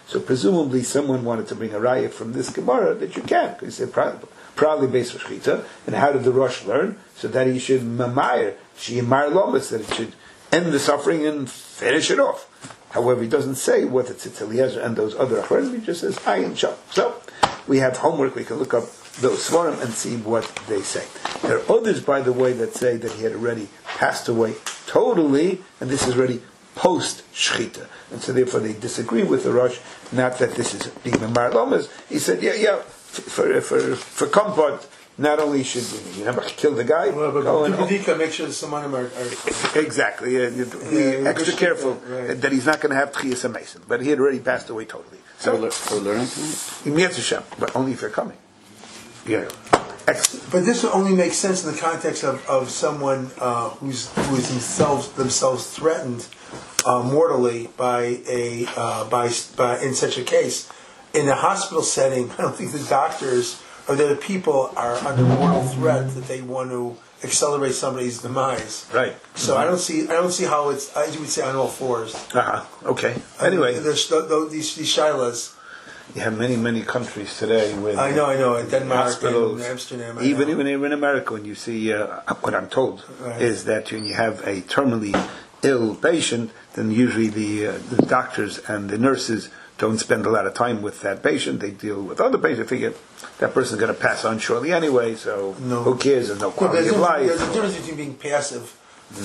So presumably someone wanted to bring a raya from this Gemara that you can, because he said probably, probably based on Shechita. And how did the Rosh learn? So that he should mamayr, she mar lomas, that it should end the suffering and finish it off. However, he doesn't say what it's Tzitz Eliezer and those other achronim. He just says ayin sham. So we have homework. We can look up those svarim and see what they say. There are others, by the way, that say that he had already passed away totally, and this is already post shchita, and so therefore they disagree with the Rosh. Not that this is being Mar Lomas. He said, yeah, yeah, for for for comfort. Not only should you never kill the guy, well, but go and make sure that someone are, are exactly. Uh, you, be yeah, extra careful right. that he's not going to have tchiyas mason. But he had already passed away totally. So we're learning tonight, but only if you're coming. Yeah. Excellent. But this would only make sense in the context of, of someone uh, who's who is themselves themselves threatened uh, mortally by a uh, by by in such a case. In a hospital setting, I don't think the doctors or the people are under mortal threat that they want to accelerate somebody's demise. Right. So mm-hmm. I don't see I don't see how it's I would say on all fours. Uh huh. Okay. Anyway, I mean, there's th- th- these these shilas. You have many, many countries today with I know, I know, in Denmark, hospitals, and Amsterdam. I even know. even in America, when you see uh, what I'm told right. is that when you have a terminally ill patient, then usually the uh, the doctors and the nurses don't spend a lot of time with that patient. They deal with other patients. They figure that person's going to pass on shortly anyway, so no. who cares? There's no quality no, of life. There's a difference between being passive.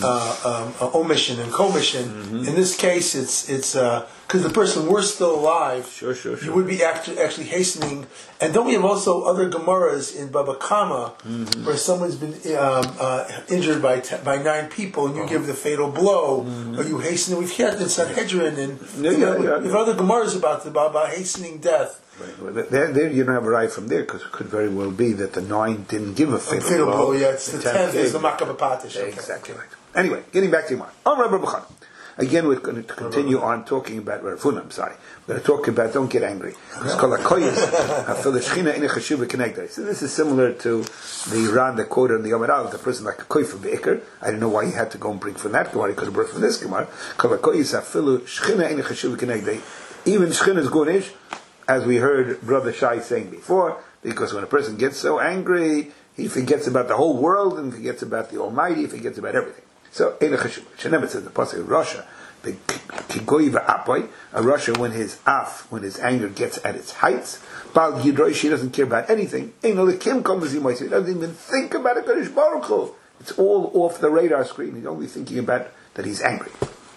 Uh, um, uh, omission and commission. Mm-hmm. In this case, it's it's because uh, the person were still alive. Sure, sure, sure. You would be actually, actually hastening. And don't we have also other Gemaras in Baba Kama mm-hmm. where someone's been um, uh, injured by te- by nine people and you uh-huh. give the fatal blow, mm-hmm. or you hasten. We've had in Sanhedrin and yeah, you know, yeah, yeah, we have yeah. other Gemaras about about, about hastening death. Right. Well, there, there you don't have a right from there because it could very well be that the nine didn't give a fatal, a fatal blow. blow. Yeah, it's the, the tenth is the Makabapatish. Okay. Exactly right. Anyway, getting back to Yomar. On Rabbi Bukhari. Again, we're going to continue on talking about Rafuna. I'm sorry. We're going to talk about, don't get angry. It's called a koyes. So this is similar to the Ran that quoted in the Yom Al, the person like a koy for Be'eker. I didn't know why he had to go and bring from that Gemara. He could have brought from this Gemara. Called a koyes afilu shchina ina chashuv kenegdei. Even shchina is gunish, as we heard Brother Shai saying before, because when a person gets so angry, he forgets about the whole world and forgets about the Almighty, he forgets about everything. So, Eina Chashuv. Shenemet says the pasuk Russia, the Kigoy va'apoy, a Russia when his af, when his anger gets at its heights, Bal Yidroi, she doesn't care about anything. Eino lekim comes, he doesn't even think about it. Kodesh Baruch Hu. It's all off the radar screen. He's only thinking about that he's angry.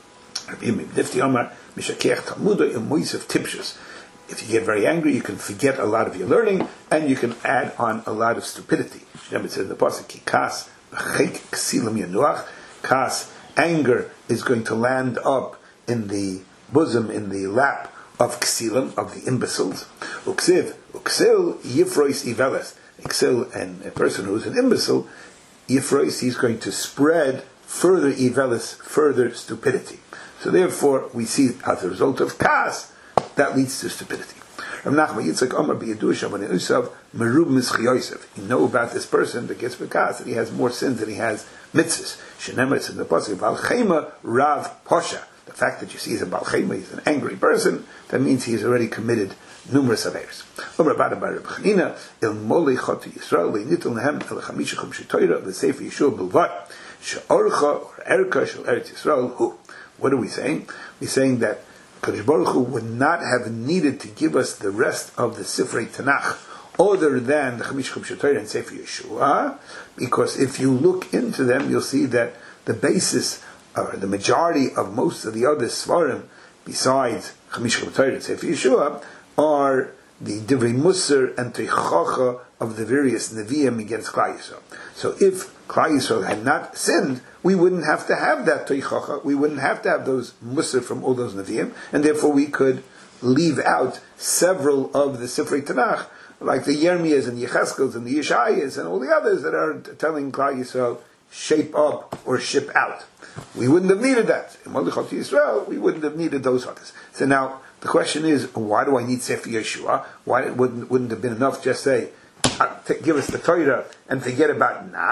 If you get very angry, you can forget a lot of your learning, and you can add on a lot of stupidity. It says in the pasuk, "Kas ksilim yanuach." Kas, anger is going to land up in the bosom, in the lap of ksilim, of the imbeciles. Uksiv, uksil yifrois iveles. Iksil, and a person who is an imbecile, yifrois, he's going to spread further iveles, further stupidity. So therefore, we see as a result of kas, that leads to stupidity. Rav Nachman Yitzchak Omar b'Yedush Amar Usav Merub Mischli Yosef. You know about this person that gets bekas that he has more sins than he has mitzvahs. Shenemer, it's in the pasuk Bal Chema Rav Posha. The fact that you see he's a Bal Chema, he's an angry person, that means he's already committed numerous affairs. Omar Bada Bar Reb Chanina Il Molei Chot Yisrael Leinitul Nehem El Chamisha Chum Shetoira V'Sefer Yeshua Bilvat She'orcha or Erka Shel Eretz Yisrael Hu. What are we saying? We're saying that Kadosh Baruch Hu would not have needed to give us the rest of the Sifrei Tanakh other than the Chamish Chum Shetoira and Sefer Yeshua, because if you look into them, you'll see that the basis, or the majority of most of the other Svarim, besides Chamish Chum Shetoira and Sefer Yeshua, are the Divrei Musar and Teichacha of the various Nevi'im against Klal Yisrael. So if Klal Yisrael had not sinned, we wouldn't have to have that Teichacha, we wouldn't have to have those Musar from all those Nevi'im, and therefore we could leave out several of the Sifrei Tanakh, like the Yirmiyahs and Yechezkels and the Yeshayas and all the others that are telling Klal Yisrael, shape up or ship out. We wouldn't have needed that. In Mordechai Yisrael, we wouldn't have needed those others. So now, the question is, why do I need Sefer Yeshua? Why it wouldn't, wouldn't have been enough just say, give us the Torah and forget about Nach?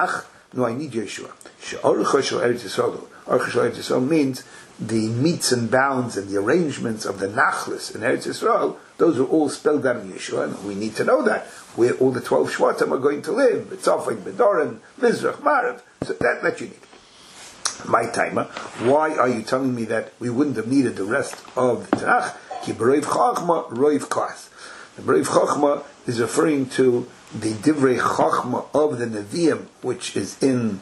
No, I need Yeshua. She'orcha shel Eretz Yisrael. Orcha shel Eretz Yisrael means the meets and bounds and the arrangements of the Nachlis in Eretz Yisrael, those are all spelled out in Yeshua, and we need to know that, where all the twelve Shvatim are going to live. B'tzofim, B'doran, Mizrach, Marav. So that, that you need. My timer, why are you telling me that we wouldn't have needed the rest of the Tanakh? Ki b'roiv chachma, roiv klas. The b'roiv chachma is referring to the divrei chachma of the Nevi'im, which is in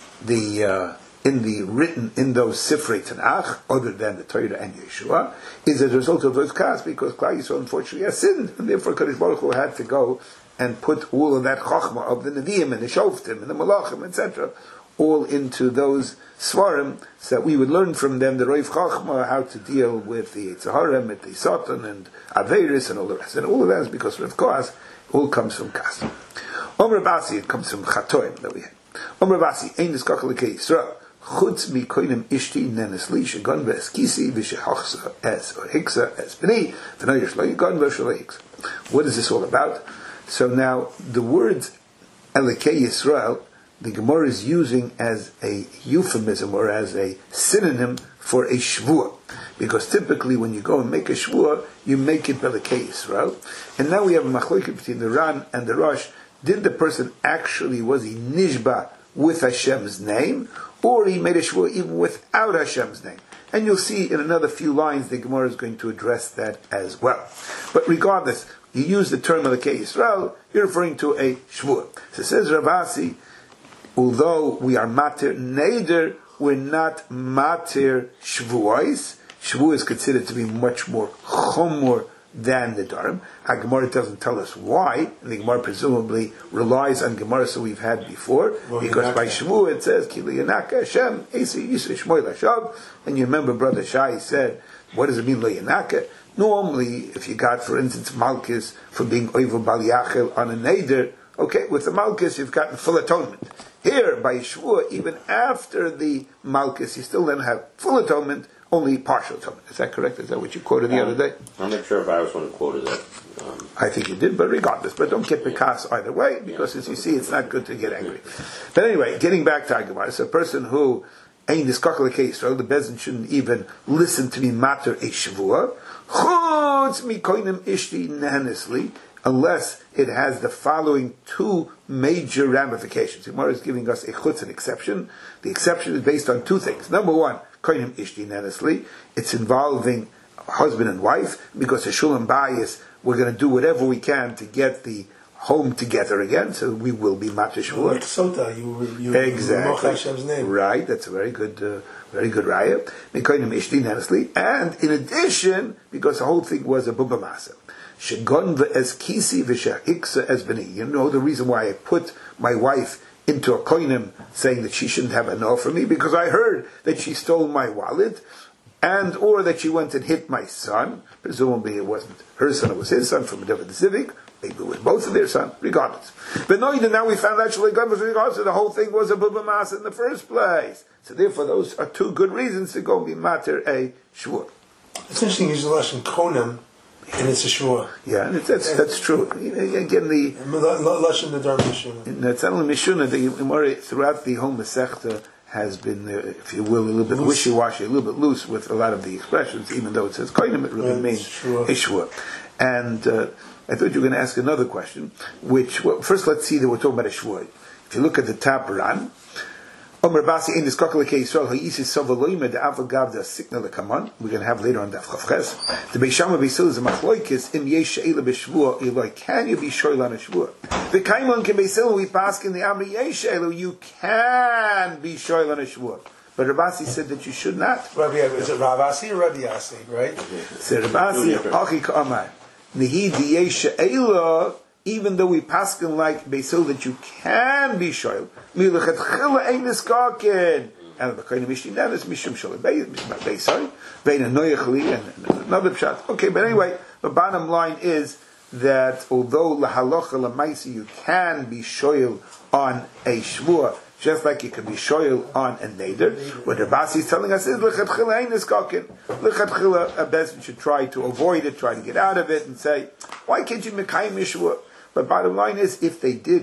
the uh, in the written in those Sifrei Tanakh, other than the Torah and Yeshua, is as a result of those kas, because Klal Yisrael unfortunately has sinned, and therefore Kadosh Baruch Hu had to go and put all of that chachma of the Nevi'im and the Shoftim and the Malachim, et cetera, all into those Svarim, so that we would learn from them the Roiv Chachma, how to deal with the Yitzhahara, with the Satan and Averis and all the rest. And all of that is because of Kas, all comes from Kas. Omer Basi, it comes from Chatoim that we had. Omer Basi, Ein Niskach L'Kei Yisrael, Chutz Mi Koinim Ishti Nenesli, Shegon Ves Kisi, V'Shehachsa Es or Hiksa Es B'ni, V'No Yesh Lo Yigon V'Shelo Hiksa. What is this all about? So now, the words Elokei Yisrael, the Gemara is using as a euphemism or as a synonym for a shvuah, because typically when you go and make a shvuah, you make it Elokei Yisrael. And now we have a machloket between the Ran and the Rosh. Did the person actually, was he nishba with Hashem's name, or he made a shvuah even without Hashem's name? And you'll see in another few lines the Gemara is going to address that as well. But regardless, you use the term Elokei Yisrael, you're referring to a shvuah. So says Ravasi, although we are matir neder, we're not matir shvuos. Shvuah is considered to be much more chomor than the darim. HaGemara doesn't tell us why, and the Gemara presumably relies on Gemara so we've had before, well, because by Shvuah it says, Ki liyanaka Hashem, Esi Yisra Shmoy Lashav, and you remember Brother Shai said, what does it mean liyanaka? Normally, if you got, for instance, Malchus for being Oivu Bal Yachel on a neder, okay, with the Malchus you've gotten full atonement. Here, by Shvuah, even after the Malchus, you still then have full atonement, only partial atonement. Is that correct? Is that what you quoted the um, other day? I'm not sure if I was one who quoted that. Um, I think you did, but regardless. But don't get Picasso either way, because as you see, it's not good to get angry. But anyway, getting back to Agamar, it's a person who, ain't this case, so the Bezin shouldn't even listen to me matter a Shvuah. Chutz mikoinim ishti nehenesli, unless it has the following two major ramifications. The Gemara is giving us a chutz, an exception. The exception is based on two things. Number one, koinim ishti nehenesli, it's involving husband and wife, because the shulam bayis, we're going to do whatever we can to get the home together again, so we will be matish shvuah. Like Sota, you you exactly Hashem's name. Right. That's a very good, uh, very good raya. And in addition, because the whole thing was a bubba masa, shegon ve'ez kisi v'shehiksa ez b'ni. You know the reason why I put my wife into a koinim, saying that she shouldn't have enough for me, because I heard that she stole my wallet, and or that she went and hit my son. Presumably it wasn't her son, it was his son from a different civic. Maybe it was both of their son, regardless. But no, now we found actually God was regardless, so the whole thing was a bubba masa in the first place. So therefore those are two good reasons to go and be mater a shvuah. It's interesting you use the Lashon konim, and it's a shvuah. Yeah, and it's, that's, that's true. Again, the Lashon Nadar Mishuna. It's not only Mishuna, the Gemara throughout the whole Masechta has been, uh, if you will, a little bit loose. wishy-washy, a little bit loose with a lot of the expressions, even though it says koinim, it really yeah, means ishwa. And uh, I thought you were going to ask another question, which, well, first let's see that we're talking about a shvuah. If you look at the top Ran, Omer Basi in this Kokaleke Yisrael Ha'isi Sovaloyme the Avagav the Signal Kamon. We're going to have later on Daf Chavches. The Beishama Beisil is a Machloikis im Yesh Sheila B'Shvuah Eloi. Can you be shoyl on a Shvuah? The Kaimon can Beisil we pass in the Amri Yesh Sheila. You can be shoyl on a Shvuah. But Rabasi said that you should not. Rabbi, is it Ravasi or Rabbi Yasi, right? So Rabasi Achi Ka'amar Nehi Yesh Sheila. Even though we paskin like Beisil that you can be shoyl, milechatchila ein niskaken, and the kind of mishti that is mishum shoyl Beisil, vein anoyachli and another pshat. Okay, but anyway, the bottom line is that although lahalocha lamaisi you can be shoyl on a shvuah, just like you can be shoyl on a neder. What Rabasi is telling us is lechatchila ein niskaken. Lechatchila a person should try to avoid it, try to get out of it, and say, why can't you mekayim shvuah? But bottom line is, if they did,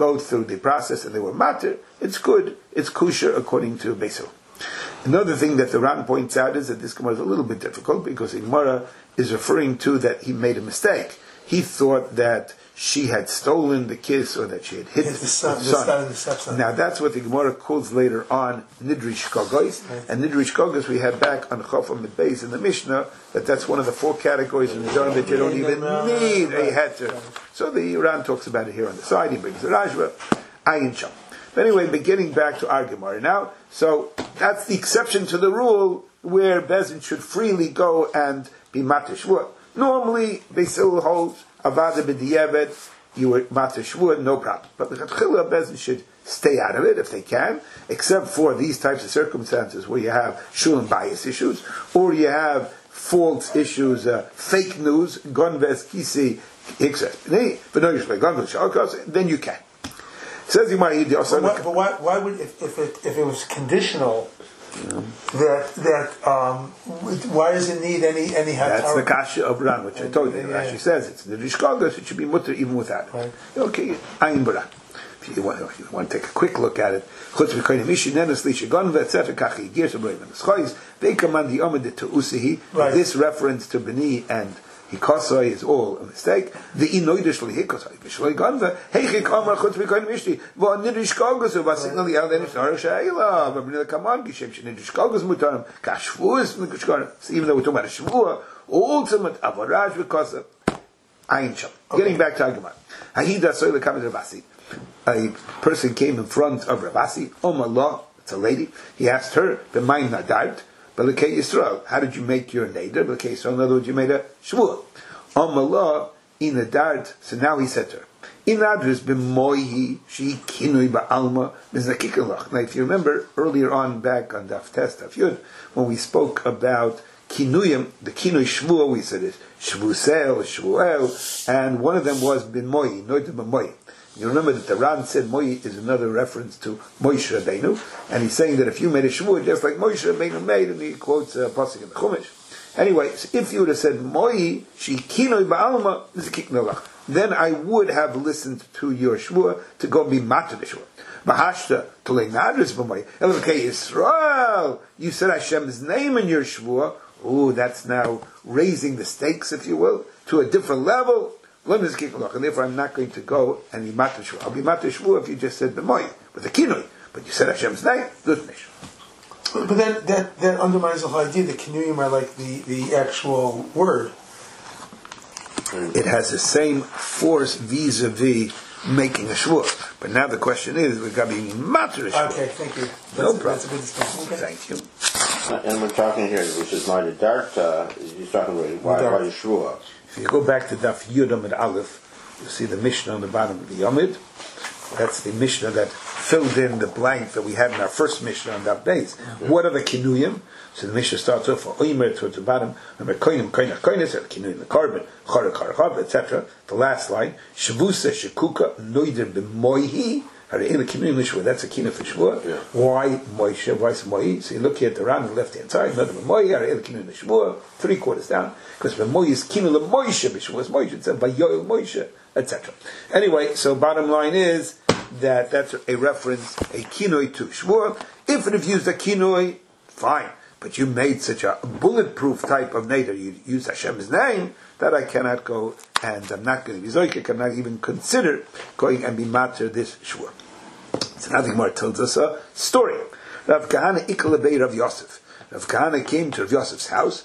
go through the process and they were matir, it's good, it's kosher according to Beis Hillel. Another thing that the Ran points out is that this Gemara is a little bit difficult because the Gemara is referring to that he made a mistake. He thought that she had stolen the kiss or that she had hit Hit the son, the the son. son and the stepson. Now that's what the Gemara calls later on Nidrish Kogos. Right. And Nidrish Kogos we have back on Chof Amid Beis in the Mishnah that that's one of the four categories in the Zohar that you don't even need a heter. So the Iran talks about it here on the side. He brings the Rashba, Ayin Sham. But anyway, beginning back to our Gemara now. So that's the exception to the rule where Bezin should freely go and be matir shvua. Normally, Beis Hillel holds avada b'diavad, you were matir shvua, no problem. But the Chatchila Bezin should stay out of it if they can, except for these types of circumstances where you have shulam bias issues, or you have false issues, uh, fake news, gonves kisi, then you can. Says the Gemara, but, why, but why, why would if, if it if it was conditional yeah. that that um, why does it need any any hatar? That's the kasha of Ran, which I told you. Yeah. Rashi says it's the rishkagos. It should be mutter even without it. Right. Okay, ayin bara. If you want, if you want to take a quick look at it, chutz v'koyim ishi nenes lisha gonva etc. Kachi girs abroim neschayis. They command the omid to usihi. This reference to beni and Hikosai is all a mistake. The inoidish lehikosai v'shloi ganva heichik amar chutz v'koyim ishti v'nirish kogos v'asignal yal denish nara she'ela v'bnei kaman gishem shenirish kogos mutarim kashvuas v'kashkarim. So even though we're talking about a shvua, ultimate avaraj v'kosa ayin sham. Getting back to Agama, Hahida soy lekamed Rabasi. A person came in front of Rabasi. Omallah, it's a lady. He asked her, "B'mayin nadart." B'lekei Yisrael, how did you make your neder? B'lekei Yisrael, in other words, you made a shvua. Amallah in the dart. So now he said to her, "In adres b'moihi she kinui ba'alma miznakikalach." Now, if you remember earlier on, back on Daf Tes Daf Yud, when we spoke about kinuyim, the kinui shvua, we said it shvusel, shvuel, and one of them was b'moihi, noidim b'moihi. You remember that the Ran said Moyi is another reference to Moshe Rabbeinu, and he's saying that if you made a shvua just like Moshe Rabbeinu made, and he quotes a pasuk in the Chumash. Anyway, so if you would have said Moyi she kinoi ba'alma zikiknolach, then I would have listened to your shvua to go be matir the shvua. Bahashta to lay nadris b'moyi elokei Yisrael. You said Hashem's name in your shvua. Oh, that's now raising the stakes, if you will, to a different level. And therefore I'm not going to go and be matir shvua. I'll be matir shvua if you just said b'moy with the kinoi, but you said Hashem's name. But It has the same force vis-a-vis making a shvua. But now the question is, we've got to be matir shvua. Okay, thank you. That's No a, problem. That's a good discussion. Okay. Thank you. Uh, and we're talking here, which is my dart. Uh, he's talking about why, why Yeshua. If you go back to Daf Yud Amid Aleph, you'll see the Mishnah on the bottom of the Yomid. That's the Mishnah that filled in the blank that we had in our first Mishnah on Daf Beis. Mm-hmm. What are the Kinuyim? So the Mishnah starts off for Oimer towards the bottom. Remember, Koinim, Koinach, Koinis, Kinuyim, the carbon, Chara, Chara, Chara, et cetera. The last line, Shavusa, Shekuka, Noider, B'moihi. That's a kina for shvua. Yeah. Why Moshe? Why Mohi? So you look here at the round on the left hand side. Another Mohi, three quarters down, because Mohi is kina le Moshe b'shvua. It's Moshe. It's by Yoel Moshe, et cetera. Anyway, so bottom line is that that's a reference, a kinoi to shvua. If it have used a kinoi, fine. But you made such a bulletproof type of neder, you use Hashem's name, that I cannot go, and I'm not going to be zoyke, cannot even consider going and be matir this shvua. So now the Gemara tells us a story. Rav Kahana ikalabei Rav Yosef. Rav Kahana came to Rav Yosef's house.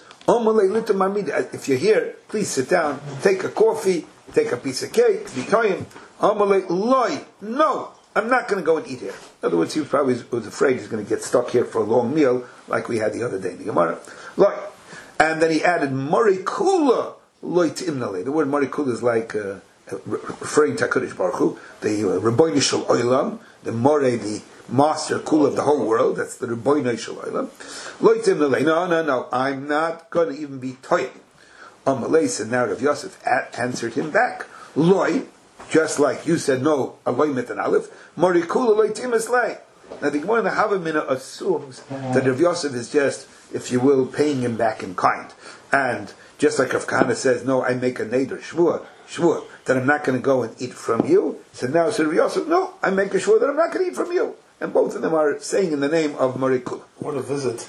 If you're here, please sit down, take a coffee, take a piece of cake, b'toyim. Amalei loy. No, I'm not going to go and eat here. In other words, he was probably was afraid he's going to get stuck here for a long meal, like we had the other day in the Gemara. Loy. And then he added Marikula loy timnale. The word Marikula is like uh, referring to HaKadosh Baruch Hu, the uh, Rebbeinu Shel Olam, the More, the master cool of the whole world. That's the Rebbeinu Shel Olam. Loy timnale. No, no, no. I'm not going to even be toying. Amalei said, now Rav Yosef answered him back. Loy, just like you said, no, Aloy mit an Aleph, Marikula loy timas lay. Now the Gemara in the Havamina assumes that Rav Yosef is just, if you will, paying him back in kind. And just like Rav Kahana says, no, I make a neder shvua, shvur that I'm not going to go and eat from you. So now said Rav Yosef, no, I make a shvur that I'm not going to eat from you. And both of them are saying in the name of Marikula. What a visit.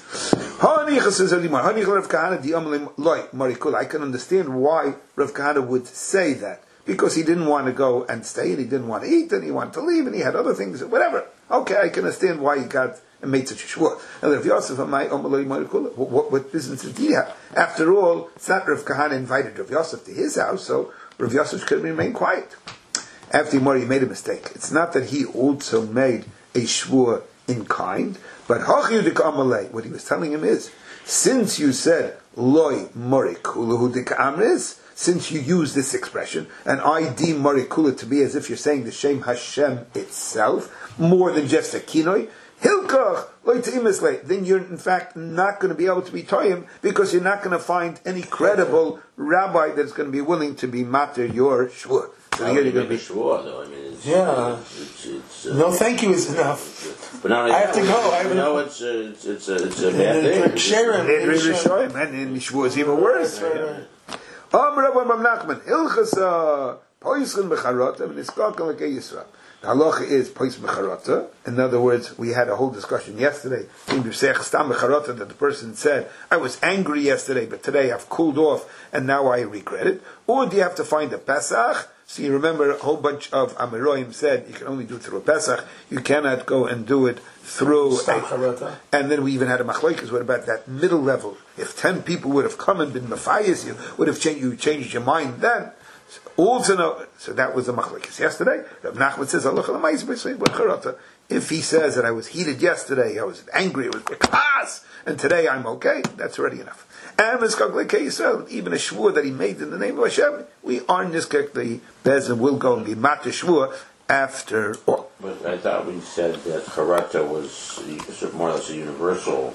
I can understand why Rav Kahana would say that. Because he didn't want to go and stay, and he didn't want to eat, and he wanted to leave, and he had other things, whatever. Okay, I can understand why he got and made such a shvur. And Rav Yosef, what, what business did he have? After all, it's not Rav Kahana invited Rav Yosef to his house, so Rav Yosef could remain quiet. After Mori made a mistake. It's not that he also made a shvur in kind, but what he was telling him is, since you said loy morikulu amris, since you use this expression, and I deem morikula to be as if you're saying the Shem Hashem itself, more than just a kinoi, hilkach loy te'imisle, then you're in fact not going to be able to be toyim, because you're not going to find any credible rabbi that's going to be willing to be matter your shvur. So I here you're going to to be shvur, though. I mean, it's, Yeah. It's, it's, uh, No, thank you is enough. But not only I have that, to go. I have you to- know, it's a, it's it's a, it's a And bad then thing. like Sharon, It really Sharon. show him, and in Mishvur is even worse. Right, right, right. Am Rabbi Mam Nachman, Hilchas Poiskin Becharata, and Iskakal Lekei Yisrael. The halacha is Pois Becharata. In other words, we had a whole discussion yesterday in B'Sech Stam Becharata that the person said, I was angry yesterday, but today I've cooled off, and now I regret it. Or do you have to find a Pesach? So you remember a whole bunch of Amoraim said you can only do it through a Pesach. You cannot go and do it through Stam a, Charata. and then we even had a machlokes. What about that middle level? If ten people would have come and been mafayas, you would have changed. You changed your mind then. So, also, no, so that was the machlokes yesterday. Rav Nachman says, "Allah Chalamais b'Seit." If he says that I was heated yesterday, I was angry, it was bekas, and today I'm okay, that's already enough. And even a shvur that he made in the name of Hashem, we are niskek, the Bezin will go and be matter shvur after all. But I thought we said that charata was more or less a universal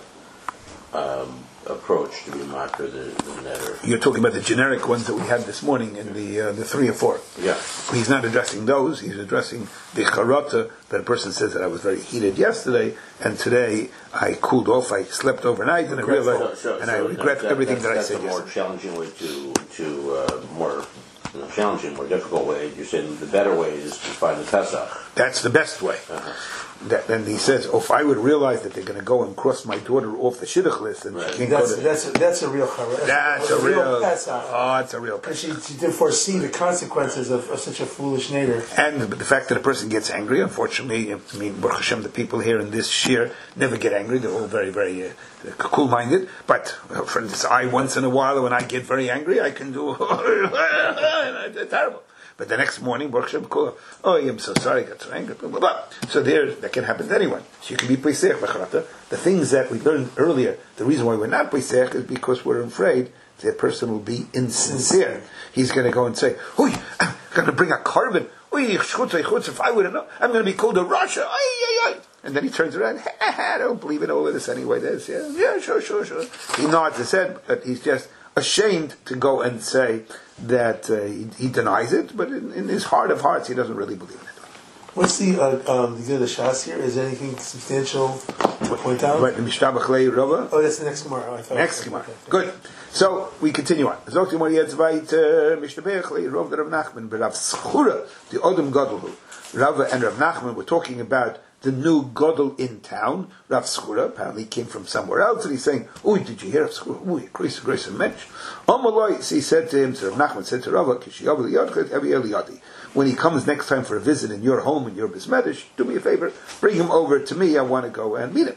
um, approach to be matter the, the netter. You're talking about the generic ones that we had this morning in the uh, the three or four. Yeah. He's not addressing those. He's addressing the charata that a person says that I was very heated yesterday, and today I cooled off. I slept overnight, and I realized, So- so- and so I regret that- everything that's, that I that's said a more yesterday. challenging way to to uh, more you know, challenging, more difficult way. You're saying the better way is to find the Pesach. That's the best way. That, and he says, oh, if I would realize that they're going to go and cross my daughter off the shidduch list, and Right. she can't That's go to... that's a, that's a real charata. That's a real... Pesach. Oh, it's a real... And she, she did foresee the consequences of, of such a foolish nader. And the, the fact that a person gets angry, unfortunately, I mean, Baruch Hashem, the people here in this shir never get angry. They're all very, very uh, cool-minded. But, uh, for instance, I once in a while, when I get very angry, I can do... It's terrible. But the next morning, Baruch Hashem, cool. Oh, I'm so sorry, I got so angry, blah, blah, blah. So there, that can happen to anyone. So you can be Pesach, Becharata. The things that we learned earlier, the reason why we're not Pesach is because we're afraid the person will be insincere. He's going to go and say, Oy, I'm going to bring a carbon. Oy, if I would have known, I'm going to be called a Russia. Oy, oy, oy. And then he turns around, I don't believe in all of this anyway. This, yeah, yeah, sure, sure, sure. He nods his head, but he's just ashamed to go and say that uh, he, he denies it, but in, in his heart of hearts, he doesn't really believe in it. What's the uh, um, the Shas here? Is there anything substantial to point out? Right, the Mishnah B'chlei Rava. Oh, that's the next Gemara. I thought Next Gemara. Good. So we continue on. Zok Gemara Yetzvait Mishnah B'chlei Rava Rav Nachman B'Rav Schura the Odom Gadol. Rava and Rav Nachman were talking about the new Gadol in town. Rav Schura apparently came from somewhere else, and he's saying, "Uy, did you hear of Schura? Uy, grace, grace, and mensch." Amaloi, so he said to him, so Rav Nachman said to Rava, "Kishiyav liyadchet evi eliyadi." When he comes next time for a visit in your home in your bismedish, do me a favor, bring him over to me. I want to go and meet him.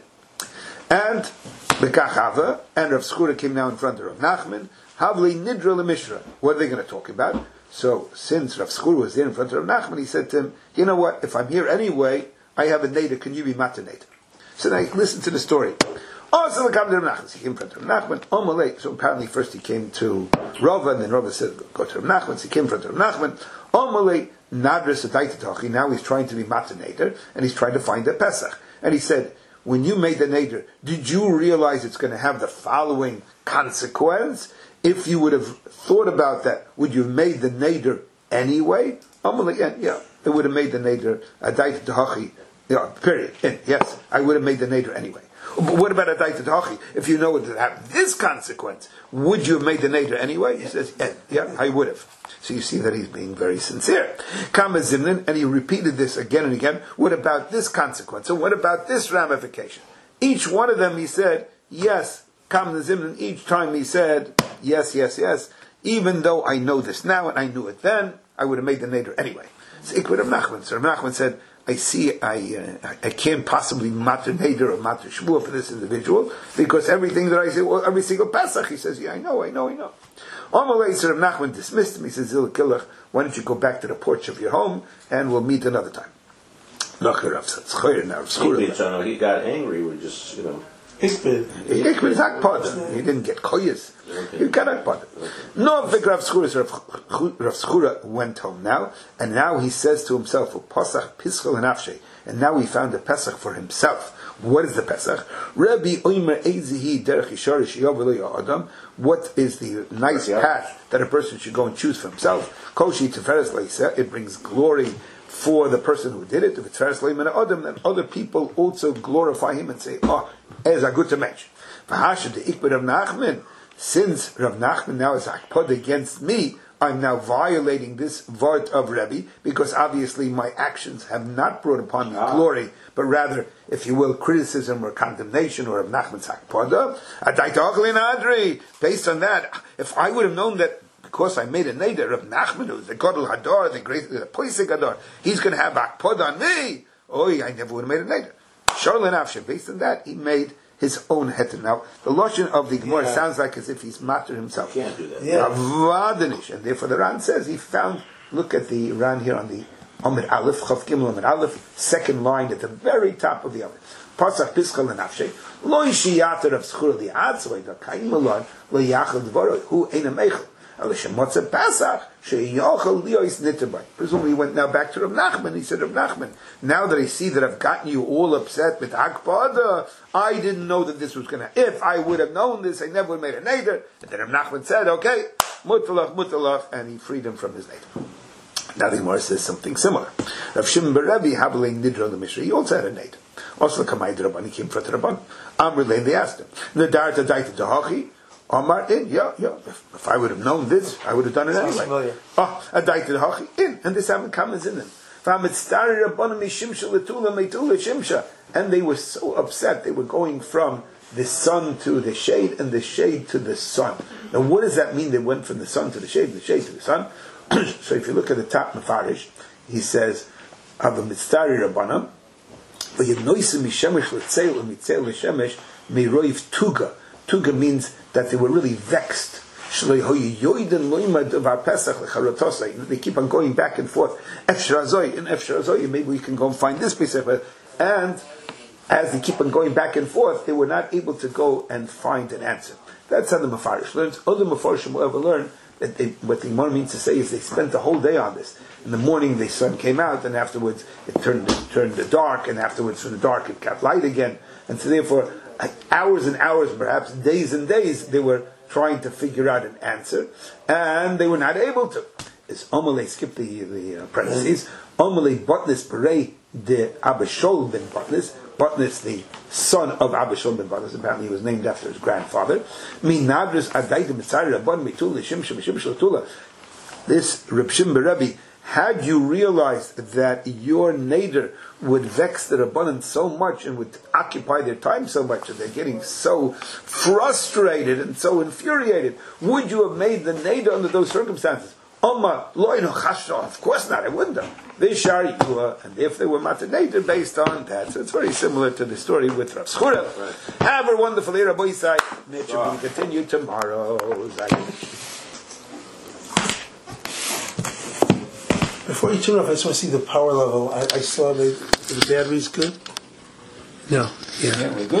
And Bekachava and Rav Schura came now in front of Rav Nachman. Havli nidra lemishra. What are they going to talk about? So since Rav Schura was there in front of Rav Nachman, he said to him, "You know what? If I'm here anyway, I have a nader. Can you be matanator?" So now listen to the story. Oh, so he came in front of Rav Nachman. So apparently first he came to Rava, and then Rava said, "Go to Rav Nachman." So he came in front of Rav Nachman. Omalei nadris adaitatachi. Now he's trying to be matanator, and he's trying to find a Pesach. And he said, "When you made the nader, did you realize it's going to have the following consequence? If you would have thought about that, would you have made the nader anyway?" Omalei, yeah, yeah, it would have made the nader adaitatachi. Yeah, period. And yes, I would have made the nader anyway. But what about a daita tachi? If you know it would have this consequence, would you have made the nader anyway? He says, yeah, yeah, I would have. So you see that he's being very sincere. Kama Zimnin, and he repeated this again and again. What about this consequence? And what about this ramification? Each one of them he said, yes, Kama Zimnin, each time he said, yes, yes, yes. Even though I know this now and I knew it then, I would have made the neder anyway. So Ikvid Rav Nachman. So Rav Nachman said, I see, I uh, I can't possibly matter neder or matter shmua for this individual, because everything that I say, well, every single Pesach, he says, yeah, I know, I know, I know. Amalei, so Rav Nachman dismissed him. He says, Zil Kilach, why don't you go back to the porch of your home and we'll meet another time. He, he got angry with just, you know. Ikbid. Ikbid is hakpada. He didn't get koyas. He got hakpada. No, Rav Schura went home now, and now he says to himself, Pasach Pischal and Afshe, and now he found a Pesach for himself. What is the Pesach? Rabbi Oimer Eizihi Derech Yisharish Yovel Adam. What is the nice path that a person should go and choose for himself? Koshi Tiferes Leisa. It brings glory for the person who did it. If it's Tiferes Leimana Adam, then other people also glorify him and say, oh, as a good to match. V'hasha de Ikbid Rav Nachman. Since Rav Nachman now is hakpad against me, I'm now violating this vart of Rebbe, because obviously my actions have not brought upon me ah. glory, but rather, if you will, criticism or condemnation, or Rav Nachman's hakpada. Adri. Based on that, if I would have known that because I made a neder, Rav Nachman, who's the Gadol Hadar, the great, the Poisek Hadar, he's going to have hakpad on me. Oh, I never would have made a neder. Sharlin Afshe. Based on that, he made his own heter. Now, the lashon of the Gemara yeah. sounds like as if he's matter himself. You can't do that. Yeah. And therefore the Ran says he found, look at the Ran here on the Amid Aleph, Chav Gimel Amid Aleph, second line at the very top of the Amid. Pasach Pischal and Afshe, Lo Yishiyater of Schur li Atzvay, the Kaim Malon, Lo Yachal Dvaro, Hu Ein Ameichel. Presumably he went now back to Rav Nachman. He said, Rav Nachman, now that I see that I've gotten you all upset with Akpada, I didn't know that this was going to, if I would have known this, I never would have made a neder. And then Rav Nachman said, okay, mutalach, mutalach, and he freed him from his neder. Now the Gemara says something similar. Rav Shimon bar Rebbe, Habelin Nidra the Mishra, he also had a neder. Also the Kamai Rabban, he came for the Rabban. Amr Lein, they asked him, Nadar to Daita Dahachi, Omar in, yeah, yeah. If, if I would have known this, I would have done it anyway. Familiar. Oh, a daited hachi in, and this haven't come as in them. And they were so upset. They were going from the sun to the shade, and the shade to the sun. Now, what does that mean? They went from the sun to the shade, the shade to the sun. So, if you look at the top mafarish, he says, "Ava mitzari rabbanam, v'yinoisim mishemesh l'tzeil u'mitzeil l'shemesh miroiv tuga." Tuga means that they were really vexed. They keep on going back and forth. In Efshrazoi, maybe we can go and find this piece of it. And as they keep on going back and forth, they were not able to go and find an answer. That's how the Mefarish learns. Other Mefarshim will ever learn that they, what the Gemara means to say is they spent the whole day on this. In the morning, the sun came out, and afterwards it turned it turned dark, and afterwards from the dark it got light again. And so therefore, hours and hours, perhaps days and days, they were trying to figure out an answer, and they were not able to. Is Amalei, skip the the uh, parentheses. Amalei Botnis Berei de Abishol ben Botnis. Botnis, the son of Abishol ben Botnis, apparently he was named after his grandfather. Minadris Adaita Mitzari Rabban Mitula Shimsha Mishimshal Tula. This Reb Shimon bar Rebbe, had you realized that your neder would vex the Rabbanan so much and would occupy their time so much and they're getting so frustrated and so infuriated, would you have made the neder under those circumstances? Omar, loino chashra, of course not, I wouldn't have. Vishar yikua, and if they were matzah neder based on that. So it's very similar to the story with Rav Schura. Right. Have a wonderful day, Rabbi Yisai. It should be continued tomorrow. Before you turn off, I just want to see the power level. I, I saw the, the battery's good. No, yeah. Yeah, we're good.